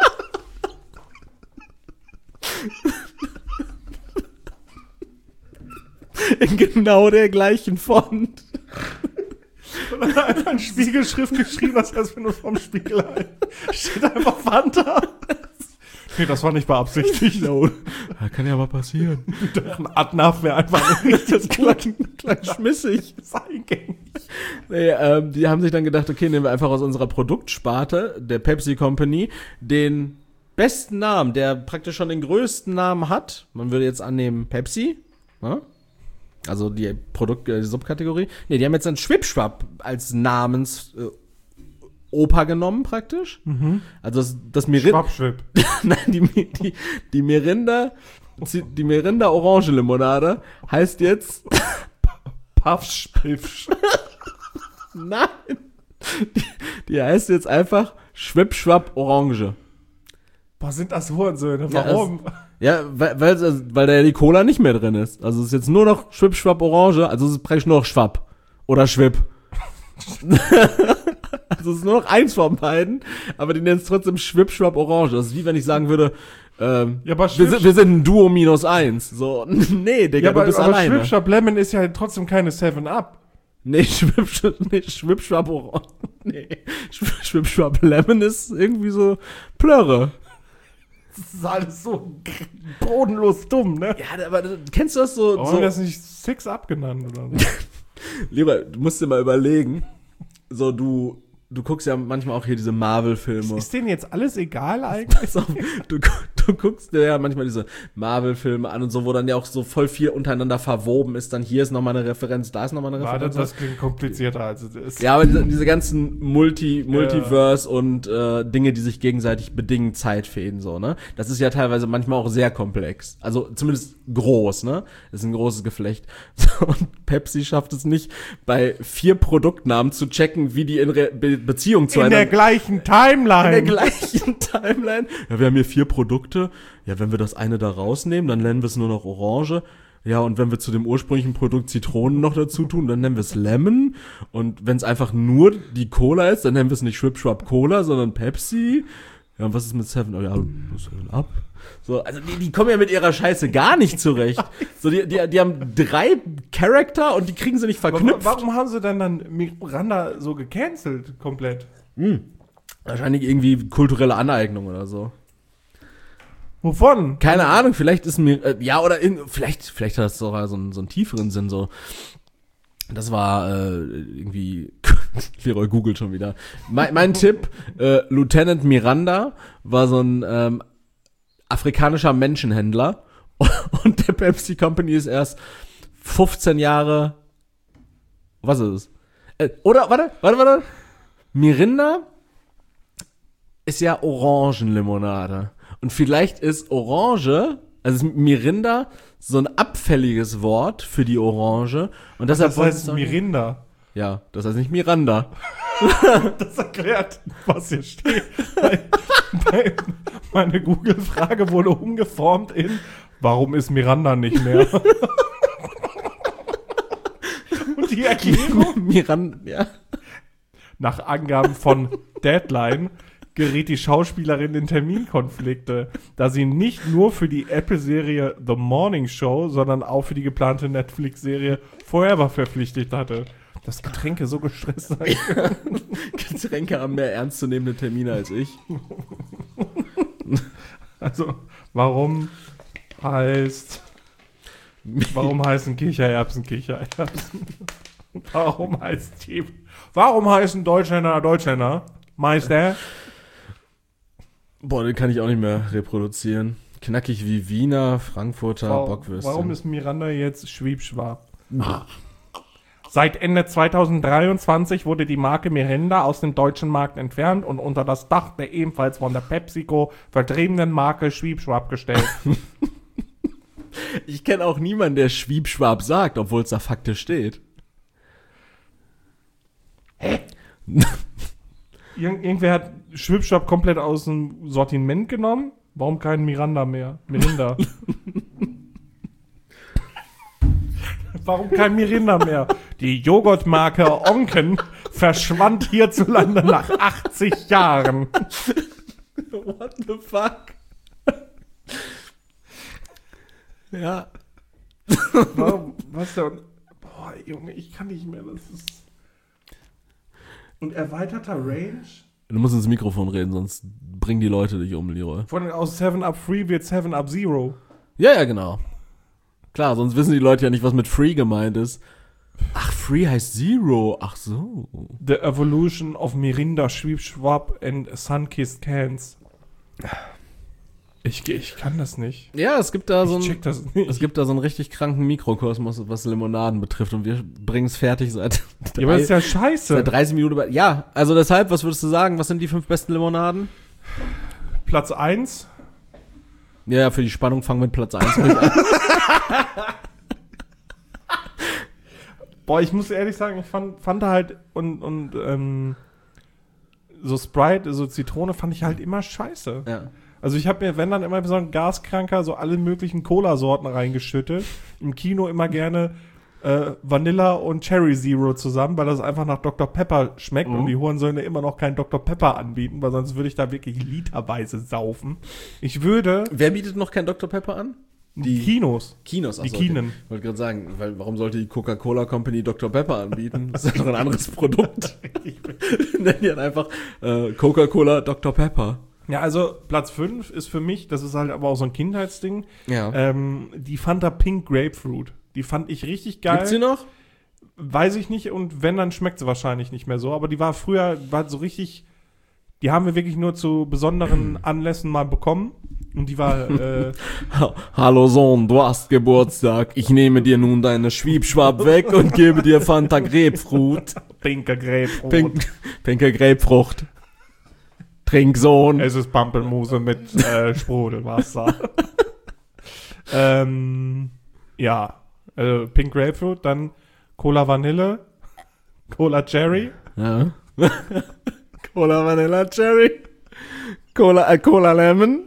In genau der gleichen Font. Und dann hat ein Spiegelschrift geschrieben, das heißt, wenn du vom Spiegel halt steht einfach Fanta. Nee, das war nicht beabsichtigt. No. Das kann ja mal passieren. Ein Adnaf wäre einfach nicht das klang schmissig. Das ist eingängig. Nee, die haben sich dann gedacht, okay, nehmen wir einfach aus unserer Produktsparte, der Pepsi Company, den besten Namen, der praktisch schon den größten Namen hat. Man würde jetzt annehmen Pepsi, ne? Also die die Subkategorie. Nee, die haben jetzt dann Schwipschwapp als Namens Opa genommen praktisch. Mhm. Also das Mirinda. Schwappschwipp. Nein, die Mirinda Orangenlimonade heißt jetzt Paffschpiffsch. Nein. Die heißt jetzt einfach Schwipschwapp Orange. Boah, sind das Hurensöhne? Warum? Ja, weil da ja die Cola nicht mehr drin ist. Also es ist jetzt nur noch Schwipschwapp Orange, also es ist praktisch nur noch Schwapp. Oder Schwipp. Also es ist nur noch eins von beiden, aber die nennen es trotzdem Schwipschwapp Orange. Das ist wie wenn ich sagen würde, ja, aber wir sind ein Duo -1. So, nee, Digga, ja, du bist aber alleine. Schwipschwapp Lemon ist ja trotzdem keine 7-Up. Nee, Schwipschwap Orange. Nee, Schwipschwap Lemon ist irgendwie so Plörre. Das ist alles so bodenlos dumm, ne? Ja, aber kennst du das so? Warum haben das nicht Six Up genannt oder so? Lieber, du musst dir mal überlegen. So, du guckst ja manchmal auch hier diese Marvel-Filme. Ist denen jetzt alles egal eigentlich? Pass auf, du guckst dir ja manchmal diese Marvel-Filme an und so, wo dann ja auch so voll viel untereinander verwoben ist. Dann hier ist nochmal eine Referenz, da ist nochmal eine Referenz. Das klingt komplizierter als es ist. Ja, aber diese ganzen Multiverse und Dinge, die sich gegenseitig bedingen, Zeitfäden so, ne? Das ist ja teilweise manchmal auch sehr komplex. Also zumindest groß, ne? Das ist ein großes Geflecht. So, und Pepsi schafft es nicht, bei 4 Produktnamen zu checken, wie die in Beziehung zueinander... In der gleichen Timeline. In der gleichen Timeline. Ja, wir haben hier 4 Produkte. Ja, wenn wir das eine da rausnehmen, dann nennen wir es nur noch Orange. Ja, und wenn wir zu dem ursprünglichen Produkt Zitronen noch dazu tun, dann nennen wir es Lemon. Und wenn es einfach nur die Cola ist, dann nennen wir es nicht Schwipschwap Cola, sondern Pepsi. Ja, und was ist mit 7? Oh ja, 7 Up. So, also die kommen ja mit ihrer Scheiße gar nicht zurecht. So, die haben 3 Charakter und die kriegen sie nicht verknüpft. Warum haben sie denn dann Miranda so gecancelt komplett? Wahrscheinlich irgendwie kulturelle Aneignung oder so. Wovon? Keine Ahnung, vielleicht ist mir, vielleicht hat das sogar so einen tieferen Sinn, so. Das war irgendwie, Leroy googelt schon wieder. Mein Tipp, Lieutenant Miranda war so ein afrikanischer Menschenhändler und der Pepsi Company ist erst 15 Jahre, was ist es? Warte. Mirinda ist ja Orangenlimonade. Und vielleicht ist Orange, also ist Mirinda, so ein abfälliges Wort für die Orange. Und deshalb das heißt Mirinda. Ja, das heißt nicht Miranda. Das erklärt, was hier steht. Meine Google-Frage wurde umgeformt in warum ist Miranda nicht mehr? Und die Erklärung? Miranda, ja. Nach Angaben von Deadline gerät die Schauspielerin in Terminkonflikte, da sie nicht nur für die Apple-Serie The Morning Show, sondern auch für die geplante Netflix-Serie Forever verpflichtet hatte. Dass Getränke so gestresst sein können. Getränke haben mehr ernstzunehmende Termine als ich. Also, warum heißen Kichererbsen Kichererbsen? Warum heißen Deutschländer? Meister? Boah, den kann ich auch nicht mehr reproduzieren. Knackig wie Wiener, Frankfurter Bockwürste. Warum ist Miranda jetzt Schwipschwap? Seit Ende 2023 wurde die Marke Mirinda aus dem deutschen Markt entfernt und unter das Dach der ebenfalls von der PepsiCo vertriebenen Marke Schwipschwap gestellt. Ich kenne auch niemanden, der Schwipschwap sagt, obwohl es da faktisch steht. Hä? Irgendwer hat Schwipschwap komplett aus dem Sortiment genommen? Warum kein Mirinda? Warum kein Mirinda mehr? Die Joghurtmarke Onken verschwand hierzulande nach 80 Jahren. What the fuck? Ja. Warum? Was denn? Boah, Junge, ich kann nicht mehr. Das ist. Und erweiterter Range? Du musst ins Mikrofon reden, sonst bringen die Leute dich um, Leroy. Aus 7-Up Free wird 7-Up Zero. Ja, genau. Klar, sonst wissen die Leute ja nicht, was mit Free gemeint ist. Ach, Free heißt Zero. Ach so. The Evolution of Mirinda Schwipschwap and Sunkissed Cans. Ich kann das nicht. Ja, es gibt da so einen richtig kranken Mikrokosmos, was Limonaden betrifft. Und wir bringen es fertig seit ja, aber das ist ja scheiße. Seit 30 Minuten. Ja, also deshalb, was würdest du sagen? Was sind die 5 besten Limonaden? Platz 1. Ja, für die Spannung fangen wir mit Platz 1 an. Boah, ich muss ehrlich sagen, ich fand halt und so Sprite, so Zitrone fand ich halt immer scheiße. Ja. Also ich habe mir, wenn dann immer wie so ein Gaskranker, so alle möglichen Cola-Sorten reingeschüttet. Im Kino immer gerne Vanilla und Cherry Zero zusammen, weil das einfach nach Dr. Pepper schmeckt und die Hurensöhne immer noch kein Dr. Pepper anbieten, weil sonst würde ich da wirklich literweise saufen. Wer bietet noch kein Dr. Pepper an? Die Kinos. Kinos, Die Kinen. Ich wollte gerade sagen, warum sollte die Coca-Cola Company Dr. Pepper anbieten? Das ist ja doch ein anderes Produkt. Nennen die dann einfach Coca-Cola Dr. Pepper. Ja, also Platz 5 ist für mich, das ist halt aber auch so ein Kindheitsding, Ja. die Fanta Pink Grapefruit. Die fand ich richtig geil. Gibt's die noch? Weiß ich nicht, und wenn, dann schmeckt sie wahrscheinlich nicht mehr so. Aber die war früher, so richtig, die haben wir wirklich nur zu besonderen Anlässen mal bekommen. Und die war, Hallo Sohn, du hast Geburtstag. Ich nehme dir nun deine Schwiebschwab weg und gebe dir Fanta Grapefruit. pinker Grapefruit. Pinke Grapefrucht. Trink, Sohn. Es ist Pampelmuse mit Sprudelwasser. Ja, Pink Grapefruit, dann Cola Vanille, Cola Cherry. Ja. Cola Vanilla Cherry. Cola Lemon.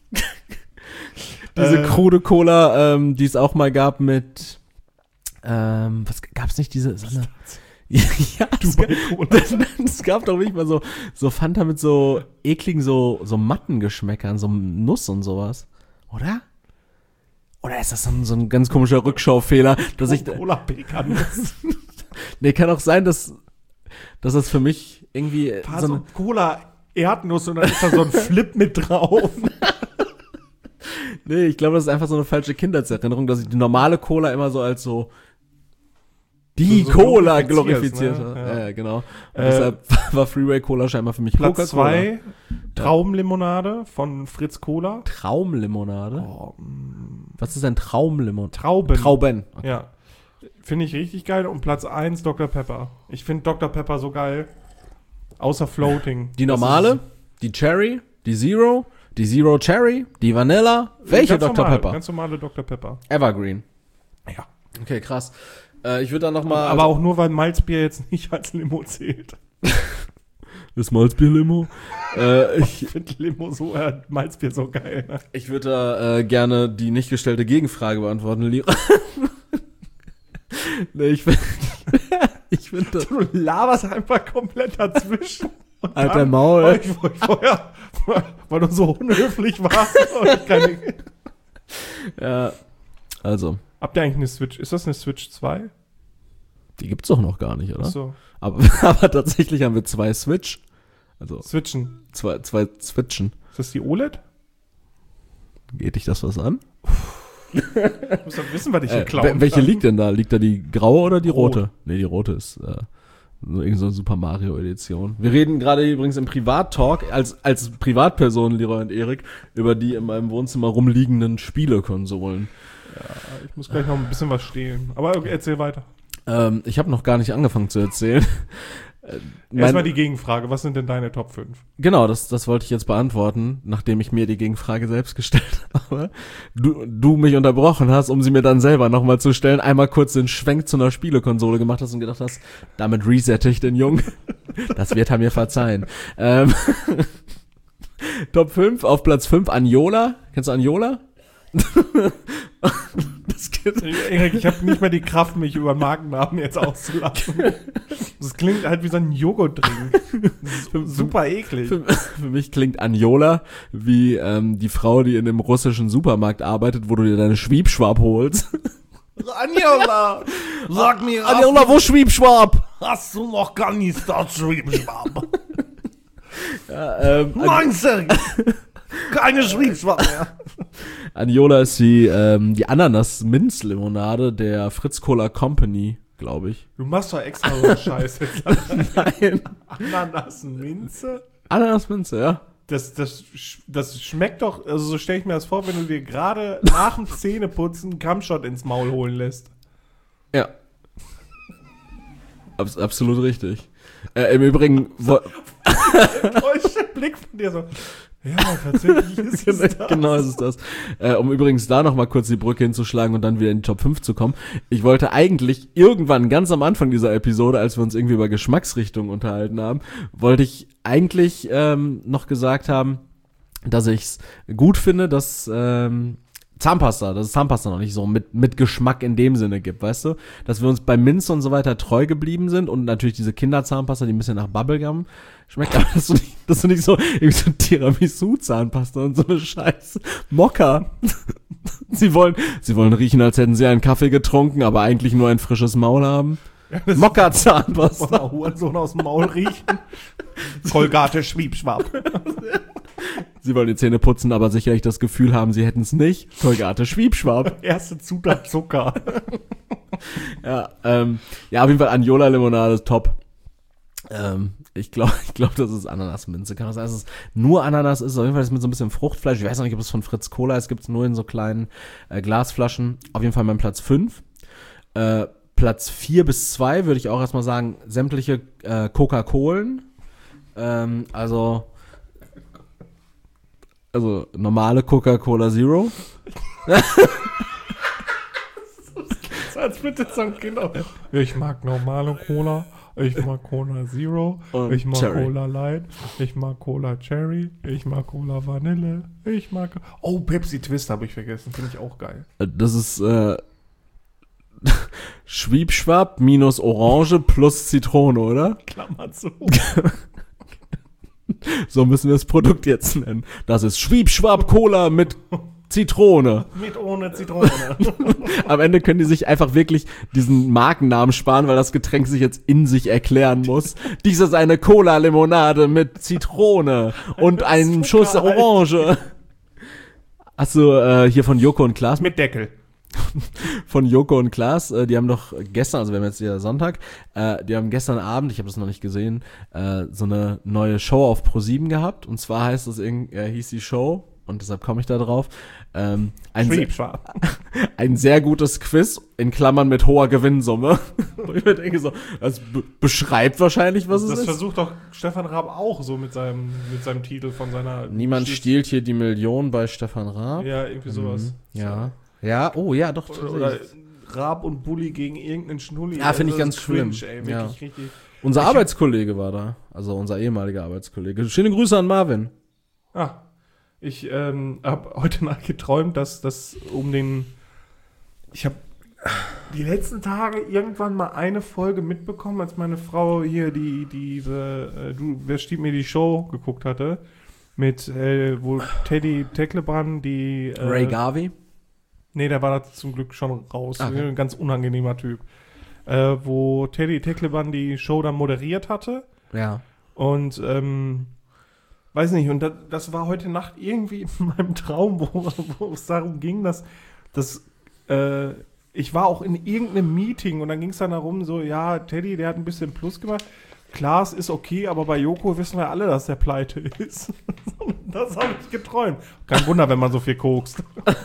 Diese krude Cola, die es auch mal gab mit, was gab's nicht diese, so eine, ja, es gab doch nicht mal so Fanta mit so ekligen, so Mattengeschmäckern, so Nuss und sowas. Oder? Oder ist das so ein ganz komischer Rückschaufehler, dass ich, Cola Pecan-Nuss. nee, kann auch sein, dass das für mich irgendwie so eine Cola Erdnuss und dann ist da so ein Flip mit drauf. Nee, ich glaube, das ist einfach so eine falsche Kindheitserinnerung, dass ich die normale Cola immer so als so die so Cola glorifiziert habe. Ne? Ja, genau. Und deshalb war Freeway Cola scheinbar für mich Platz Coca-Cola. 2, Traumlimonade von Fritz Cola. Traumlimonade? Oh, was ist denn Traumlimonade? Trauben. Okay. Ja. Finde ich richtig geil. Und Platz 1, Dr. Pepper. Ich finde Dr. Pepper so geil. Außer Floating. Die normale, die Cherry, die Zero Cherry, die Vanilla. Welche Dr. Pepper? Ganz normale Dr. Pepper. Evergreen. Ja. Okay, krass. Ich würde dann nochmal. Aber auch nur, weil Malzbier jetzt nicht als Limo zählt. Ist Malzbier-Limo? Ich finde Limo so, Malzbier so geil. Ne? Ich würde da gerne die nicht gestellte Gegenfrage beantworten, Lira. Nee, ich finde du laberst einfach komplett dazwischen. Alter Maul. Weil du so unhöflich warst. Und keine ja, also. Habt ihr eigentlich eine Switch? Ist das eine Switch 2? Die gibt's doch noch gar nicht, oder? Ach so. Aber tatsächlich haben wir 2 Switch. Also Switchen. Zwei Switchen. Ist das die OLED? Geht dich das was an? Du musst doch wissen, was ich hier klauen welche liegt denn da? Liegt da die graue oder die rote? Rot. Nee, die rote ist so irgend so eine Super Mario Edition. Wir reden gerade übrigens im Privat-Talk als Privatpersonen, Leroy und Erik, über die in meinem Wohnzimmer rumliegenden Spielekonsolen. Ja, ich muss gleich noch ein bisschen was stehlen. Aber okay, erzähl weiter. Ich habe noch gar nicht angefangen zu erzählen. Erstmal die Gegenfrage. Was sind denn deine Top 5? Genau, das wollte ich jetzt beantworten, nachdem ich mir die Gegenfrage selbst gestellt habe. Du mich unterbrochen hast, um sie mir dann selber nochmal zu stellen, einmal kurz den Schwenk zu einer Spielekonsole gemacht hast und gedacht hast, damit resette ich den Jungen. Das wird er mir verzeihen. Top 5, auf Platz 5 Anjola. Kennst du Anjola? Erik, ich habe nicht mehr die Kraft, mich über Markennamen jetzt auszulassen. Das klingt halt wie so ein Joghurtdrink. Super eklig. Für mich klingt Anjola wie die Frau, die in dem russischen Supermarkt arbeitet, wo du dir deine Schwiebschwab holst. Anjola, sag mir, Anjola, wo Schwiebschwab? Hast du noch gar nicht das Schwiebschwab? Ja, Nein, Sergej. Keine Schwiebschwab mehr. Anjola ist die Ananas-Minz-Limonade der Fritz Cola Company, glaube ich. Du machst doch extra so eine Scheiße. Nein. Ananas-Minze? Ananas-Minze, ja. Das schmeckt doch, also so stelle ich mir das vor, wenn du dir gerade nach dem Zähneputzen einen Kammshot ins Maul holen lässt. Ja. Absolut richtig. Im Übrigen... Enttäuschter Blick von dir so... Ja, tatsächlich ist es das. Genau ist es das. Um übrigens da noch mal kurz die Brücke hinzuschlagen und dann wieder in die Top 5 zu kommen. Ich wollte eigentlich irgendwann ganz am Anfang dieser Episode, als wir uns irgendwie über Geschmacksrichtungen unterhalten haben, wollte ich eigentlich noch gesagt haben, dass ich es gut finde, dass Zahnpasta, dass es Zahnpasta noch nicht so mit Geschmack in dem Sinne gibt, weißt du? Dass wir uns bei Minze und so weiter treu geblieben sind und natürlich diese Kinderzahnpasta, die ein bisschen nach Bubblegum schmeckt, aber dass du nicht so, irgendwie so Tiramisu-Zahnpasta und so eine Scheiße. Mokka. Sie wollen riechen, als hätten sie einen Kaffee getrunken, aber eigentlich nur ein frisches Maul haben. Ja, Mokka-Zahnpasta. Hurensohn aus dem Maul riechen. Colgate Schwiebschwapp. Sie wollen die Zähne putzen, aber sicherlich das Gefühl haben, sie hätten es nicht. Colgate Schwiebschwapp. Erste Zutat Zucker. Ja, auf jeden Fall Anjola-Limonade ist top. Ich glaube, das ist Ananasminze. Kann das sein, dass es nur Ananas ist? Auf jeden Fall ist es mit so ein bisschen Fruchtfleisch. Ich weiß noch nicht, ob es von Fritz Cola ist. Es gibt es nur in so kleinen Glasflaschen. Auf jeden Fall mein Platz 5. Platz 4 bis 2 würde ich auch erstmal sagen, sämtliche Coca-Colen. Also normale Coca-Cola Zero. Als bitte so ein Kind. Ich mag normale Cola. Ich mag Cola Zero. Und ich mag Cherry. Cola Light. Ich mag Cola Cherry. Ich mag Cola Vanille. Ich mag... Oh, Pepsi Twist habe ich vergessen. Finde ich auch geil. Das ist Schwiebschwapp minus Orange plus Zitrone, oder? Klammer zu. So müssen wir das Produkt jetzt nennen. Das ist Schwiebschwapp Cola mit Zitrone. Mit ohne Zitrone. Am Ende können die sich einfach wirklich diesen Markennamen sparen, weil das Getränk sich jetzt in sich erklären muss. Dies ist eine Cola-Limonade mit Zitrone und einem Schuss Orange. Hast du hier von Joko und Klaas? Mit Deckel. Von Joko und Klaas, die haben doch gestern, also wir haben jetzt hier Sonntag, die haben gestern Abend, ich habe das noch nicht gesehen, so eine neue Show auf ProSieben gehabt. Und zwar heißt das hieß die Show, und deshalb komme ich da drauf, ein sehr gutes Quiz, in Klammern mit hoher Gewinnsumme. Wo ich mir denke so, das beschreibt wahrscheinlich, was es Das ist. versucht doch Stefan Raab auch so mit seinem Titel von seiner... Niemand stiehlt hier die Million bei Stefan Raab. Ja, irgendwie sowas. Ja. Ja, oh ja, doch. Oder Raab und Bulli gegen irgendeinen Schnulli. Ja, finde ich Also ganz das ist schlimm. cringe, ey, Ja. wirklich richtig. Unser Arbeitskollege war da, also unser ehemaliger Arbeitskollege. Schöne Grüße an Marvin. Ich habe heute Nacht geträumt, dass das ich habe die letzten Tage irgendwann mal eine Folge mitbekommen, als meine Frau hier wer stiehlt mir die Show geguckt hatte, mit, wo Teddy Tecklebrand Ray Garvey. Nee, der war da zum Glück schon raus. Okay. Ein ganz unangenehmer Typ. Wo Teddy Tecklebrand die Show dann moderiert hatte. Ja. Und, weiß nicht, und das war heute Nacht irgendwie in meinem Traum, wo es darum ging, dass ich war auch in irgendeinem Meeting und dann ging es dann darum, so, ja, Teddy, der hat ein bisschen Plus gemacht. Klaas ist okay, aber bei Joko wissen wir alle, dass der pleite ist. Das habe ich geträumt. Kein Wunder, wenn man so viel kokst.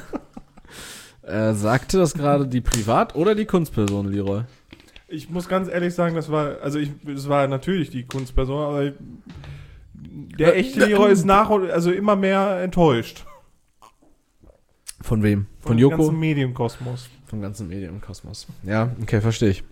Sagte das gerade die Privat- oder die Kunstperson, Leroy? Ich muss ganz ehrlich sagen, es war natürlich die Kunstperson, aber der echte Leroy ist immer mehr enttäuscht. Von wem? Von dem Joko? ganzen Medienkosmos. Vom ganzen Medienkosmos. Ja, okay, verstehe ich.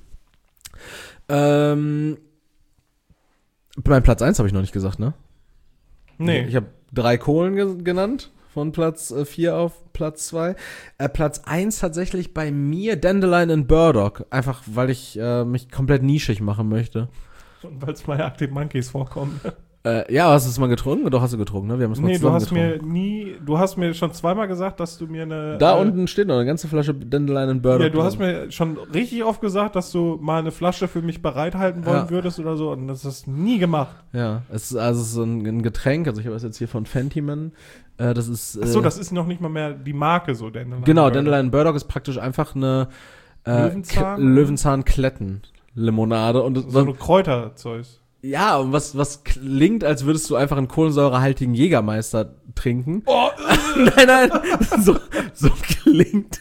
Mein Platz 1 habe ich noch nicht gesagt, ne? Nee. Ich habe 3 Kohlen genannt. Von Platz 4 auf Platz 2. Platz 1 tatsächlich bei mir Dandelion and Burdock. Einfach, weil ich mich komplett nischig machen möchte. Und weil es bei Arctic Monkeys vorkommt. Ja, hast du es mal getrunken? Doch, hast du getrunken, ne? Wir haben es mal Nee, zusammen getrunken. du hast mir schon zweimal gesagt, dass du mir eine... Da unten steht noch eine ganze Flasche Dandelion and Burdock. Ja, du hast mir schon richtig oft gesagt, dass du mal eine Flasche für mich bereithalten wollen würdest oder so. Und das hast du nie gemacht. Ja, es ist so ein Getränk. Also ich habe es jetzt hier von Fentiman. Das ist... Achso, das ist noch nicht mal mehr die Marke so, Dandelion. Genau, Dandelion Burdock ist praktisch einfach eine Löwenzahn-Limonade. Und so eine Kräuterzeug. Ja, und was klingt, als würdest du einfach einen kohlensäurehaltigen Jägermeister trinken. Oh. Nein, so klingt.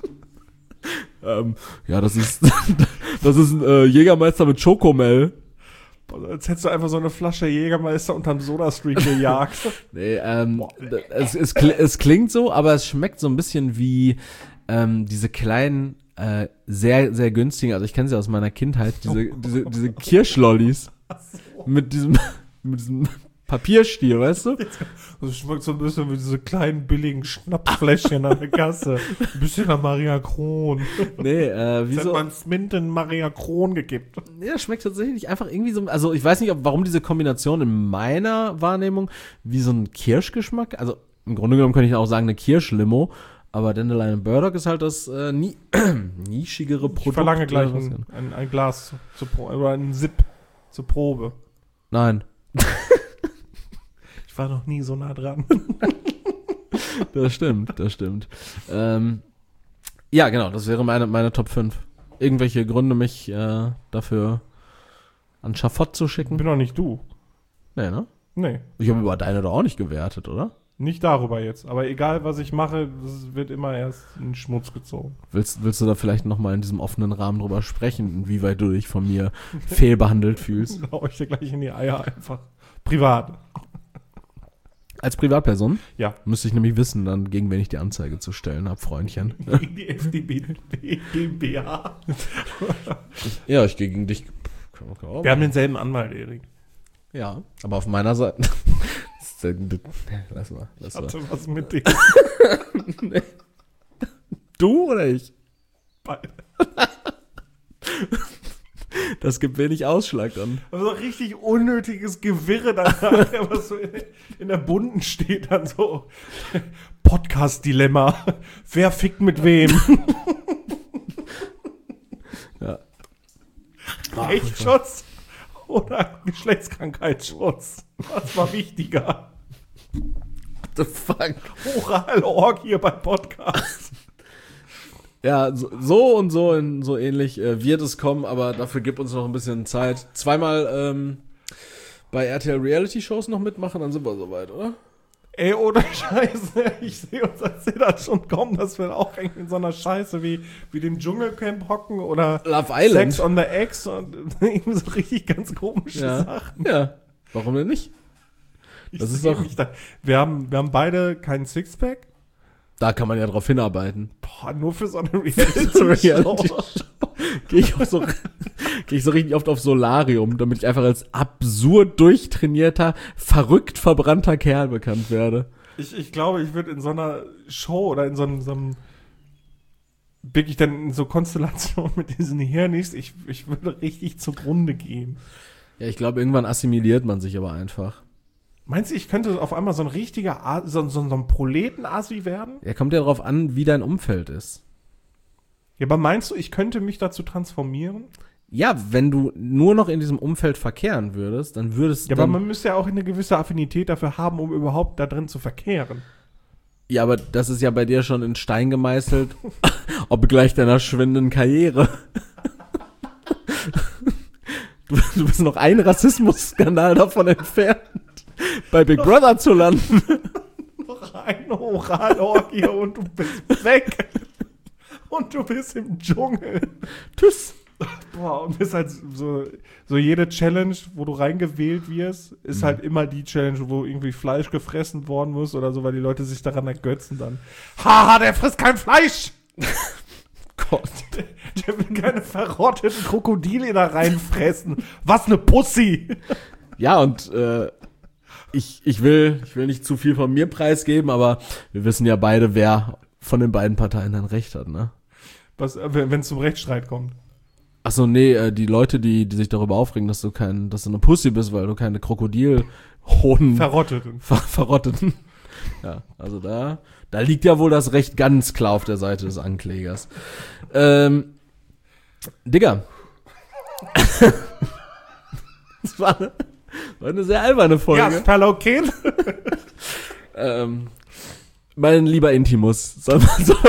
Ja, das ist ein Jägermeister mit Schokomel. Als hättest du einfach so eine Flasche Jägermeister unterm Sodastream gejagt. Nee, es klingt so, aber es schmeckt so ein bisschen wie diese kleinen, sehr, sehr günstigen, also ich kenne sie aus meiner Kindheit, diese Kirschlollis. Mit diesem Papierstiel, weißt du? Das schmeckt so ein bisschen wie diese kleinen billigen Schnapsfläschchen an der Kasse. Ein bisschen nach Maria Kron. Nee, Wie hat man Smint in Maria Kron gekippt? Ja, schmeckt tatsächlich einfach irgendwie so, also ich weiß nicht, warum diese Kombination in meiner Wahrnehmung wie so ein Kirschgeschmack, also im Grunde genommen könnte ich auch sagen eine Kirschlimo, aber Dandelion and Burdock ist halt das nischigere Produkt. Ich verlange gleich ein Glas oder einen Sip zur Probe. Nein. Ich war noch nie so nah dran. Das stimmt. Ja, genau, das wäre meine Top 5. Irgendwelche Gründe, mich dafür an Schafott zu schicken? Bin doch nicht du. Nee, ne? Nee. Ich habe über deine doch auch nicht gewertet, oder? Nicht darüber jetzt. Aber egal, was ich mache, es wird immer erst in den Schmutz gezogen. Willst du da vielleicht nochmal in diesem offenen Rahmen drüber sprechen, inwieweit du dich von mir fehlbehandelt fühlst? Hau ich dir gleich in die Eier einfach. Privat. Als Privatperson? Ja. Müsste ich nämlich wissen, dann gegen wen ich die Anzeige zu stellen habe, Freundchen. Gegen die FDP GmbH. Ja, ich gehe gegen dich. Wir haben denselben Anwalt, Erik. Ja, aber auf meiner Seite. Lass mal. Ich hatte was mit dem. Nee. Du oder ich? Beide. Das gibt wenig Ausschlag dann. Also richtig unnötiges Gewirre danach, was so in der Bunten steht, dann so Podcast-Dilemma. Wer fickt mit wem? Ja. Rechtsschutz oder Geschlechtskrankheitsschutz? Was war wichtiger? What the fuck? Orgie beim Podcast. Ja, so und so ähnlich wird es kommen, aber dafür gibt uns noch ein bisschen Zeit. Zweimal bei RTL Reality Shows noch mitmachen, dann sind wir soweit, oder? Ey, ohne Scheiße, ich sehe uns als das schon kommen, dass wir auch irgendwie in so einer Scheiße wie dem Dschungelcamp hocken oder Love Island. Sex on the X und irgendwie so richtig ganz komische Sachen. Ja, warum denn nicht? Das ist doch. Wir haben beide keinen Sixpack. Da kann man ja drauf hinarbeiten. Boah, nur für so eine Reality-Show. Gehe ich so richtig oft auf Solarium, damit ich einfach als absurd durchtrainierter, verrückt verbrannter Kerl bekannt werde. Ich glaube, ich würde in so einer Show oder in so einem wirklich dann in so Konstellation mit diesen Hirnis, ich würde richtig zugrunde gehen. Ja, ich glaube, irgendwann assimiliert man sich aber einfach. Meinst du, ich könnte auf einmal so ein richtiger, so ein Proleten-Assi werden? Ja, kommt ja darauf an, wie dein Umfeld ist. Ja, aber meinst du, ich könnte mich dazu transformieren? Ja, wenn du nur noch in diesem Umfeld verkehren würdest, dann würdest du. Ja, aber man müsste ja auch eine gewisse Affinität dafür haben, um überhaupt da drin zu verkehren. Ja, aber das ist ja bei dir schon in Stein gemeißelt, ob gleich deiner schwindenden Karriere. Du bist noch ein Rassismusskandal davon entfernt, bei Big Brother zu landen. Noch eine Oralorgie und du bist weg. Und du bist im Dschungel. Tschüss. Boah, und bist halt so jede Challenge, wo du reingewählt wirst, ist halt immer die Challenge, wo irgendwie Fleisch gefressen worden muss oder so, weil die Leute sich daran ergötzen dann. Haha, der frisst kein Fleisch! Gott. Der will keine verrotteten Krokodile da reinfressen. Was ne Pussy! Ja, und ich will nicht zu viel von mir preisgeben, aber wir wissen ja beide, wer von den beiden Parteien dann recht hat, ne? Was, wenn es zum Rechtsstreit kommt? Achso, nee, die Leute, die sich darüber aufregen, dass du eine Pussy bist, weil du keine Krokodilhoden verrotteten. Ja, also da liegt ja wohl das Recht ganz klar auf der Seite des Anklägers. Digga. Das war eine sehr alberne Folge. Ja, Stalokin. Mein lieber Intimus, soll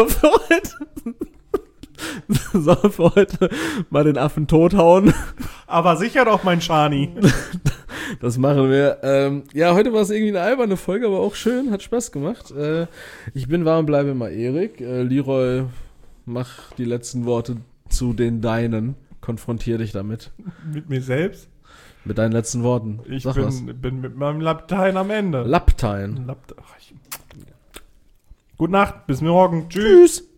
für heute mal den Affen tothauen? Aber sicher doch, mein Schani. Das machen wir. Ja, heute war es irgendwie eine alberne Folge, aber auch schön, hat Spaß gemacht. Ich bin warm, bleibe immer Erik. Leroy, mach die letzten Worte zu den deinen. Konfrontier dich damit. Mit mir selbst? Mit deinen letzten Worten. Ich bin mit meinem Latein am Ende. Laptein. Gute Nacht, bis morgen. Tschüss.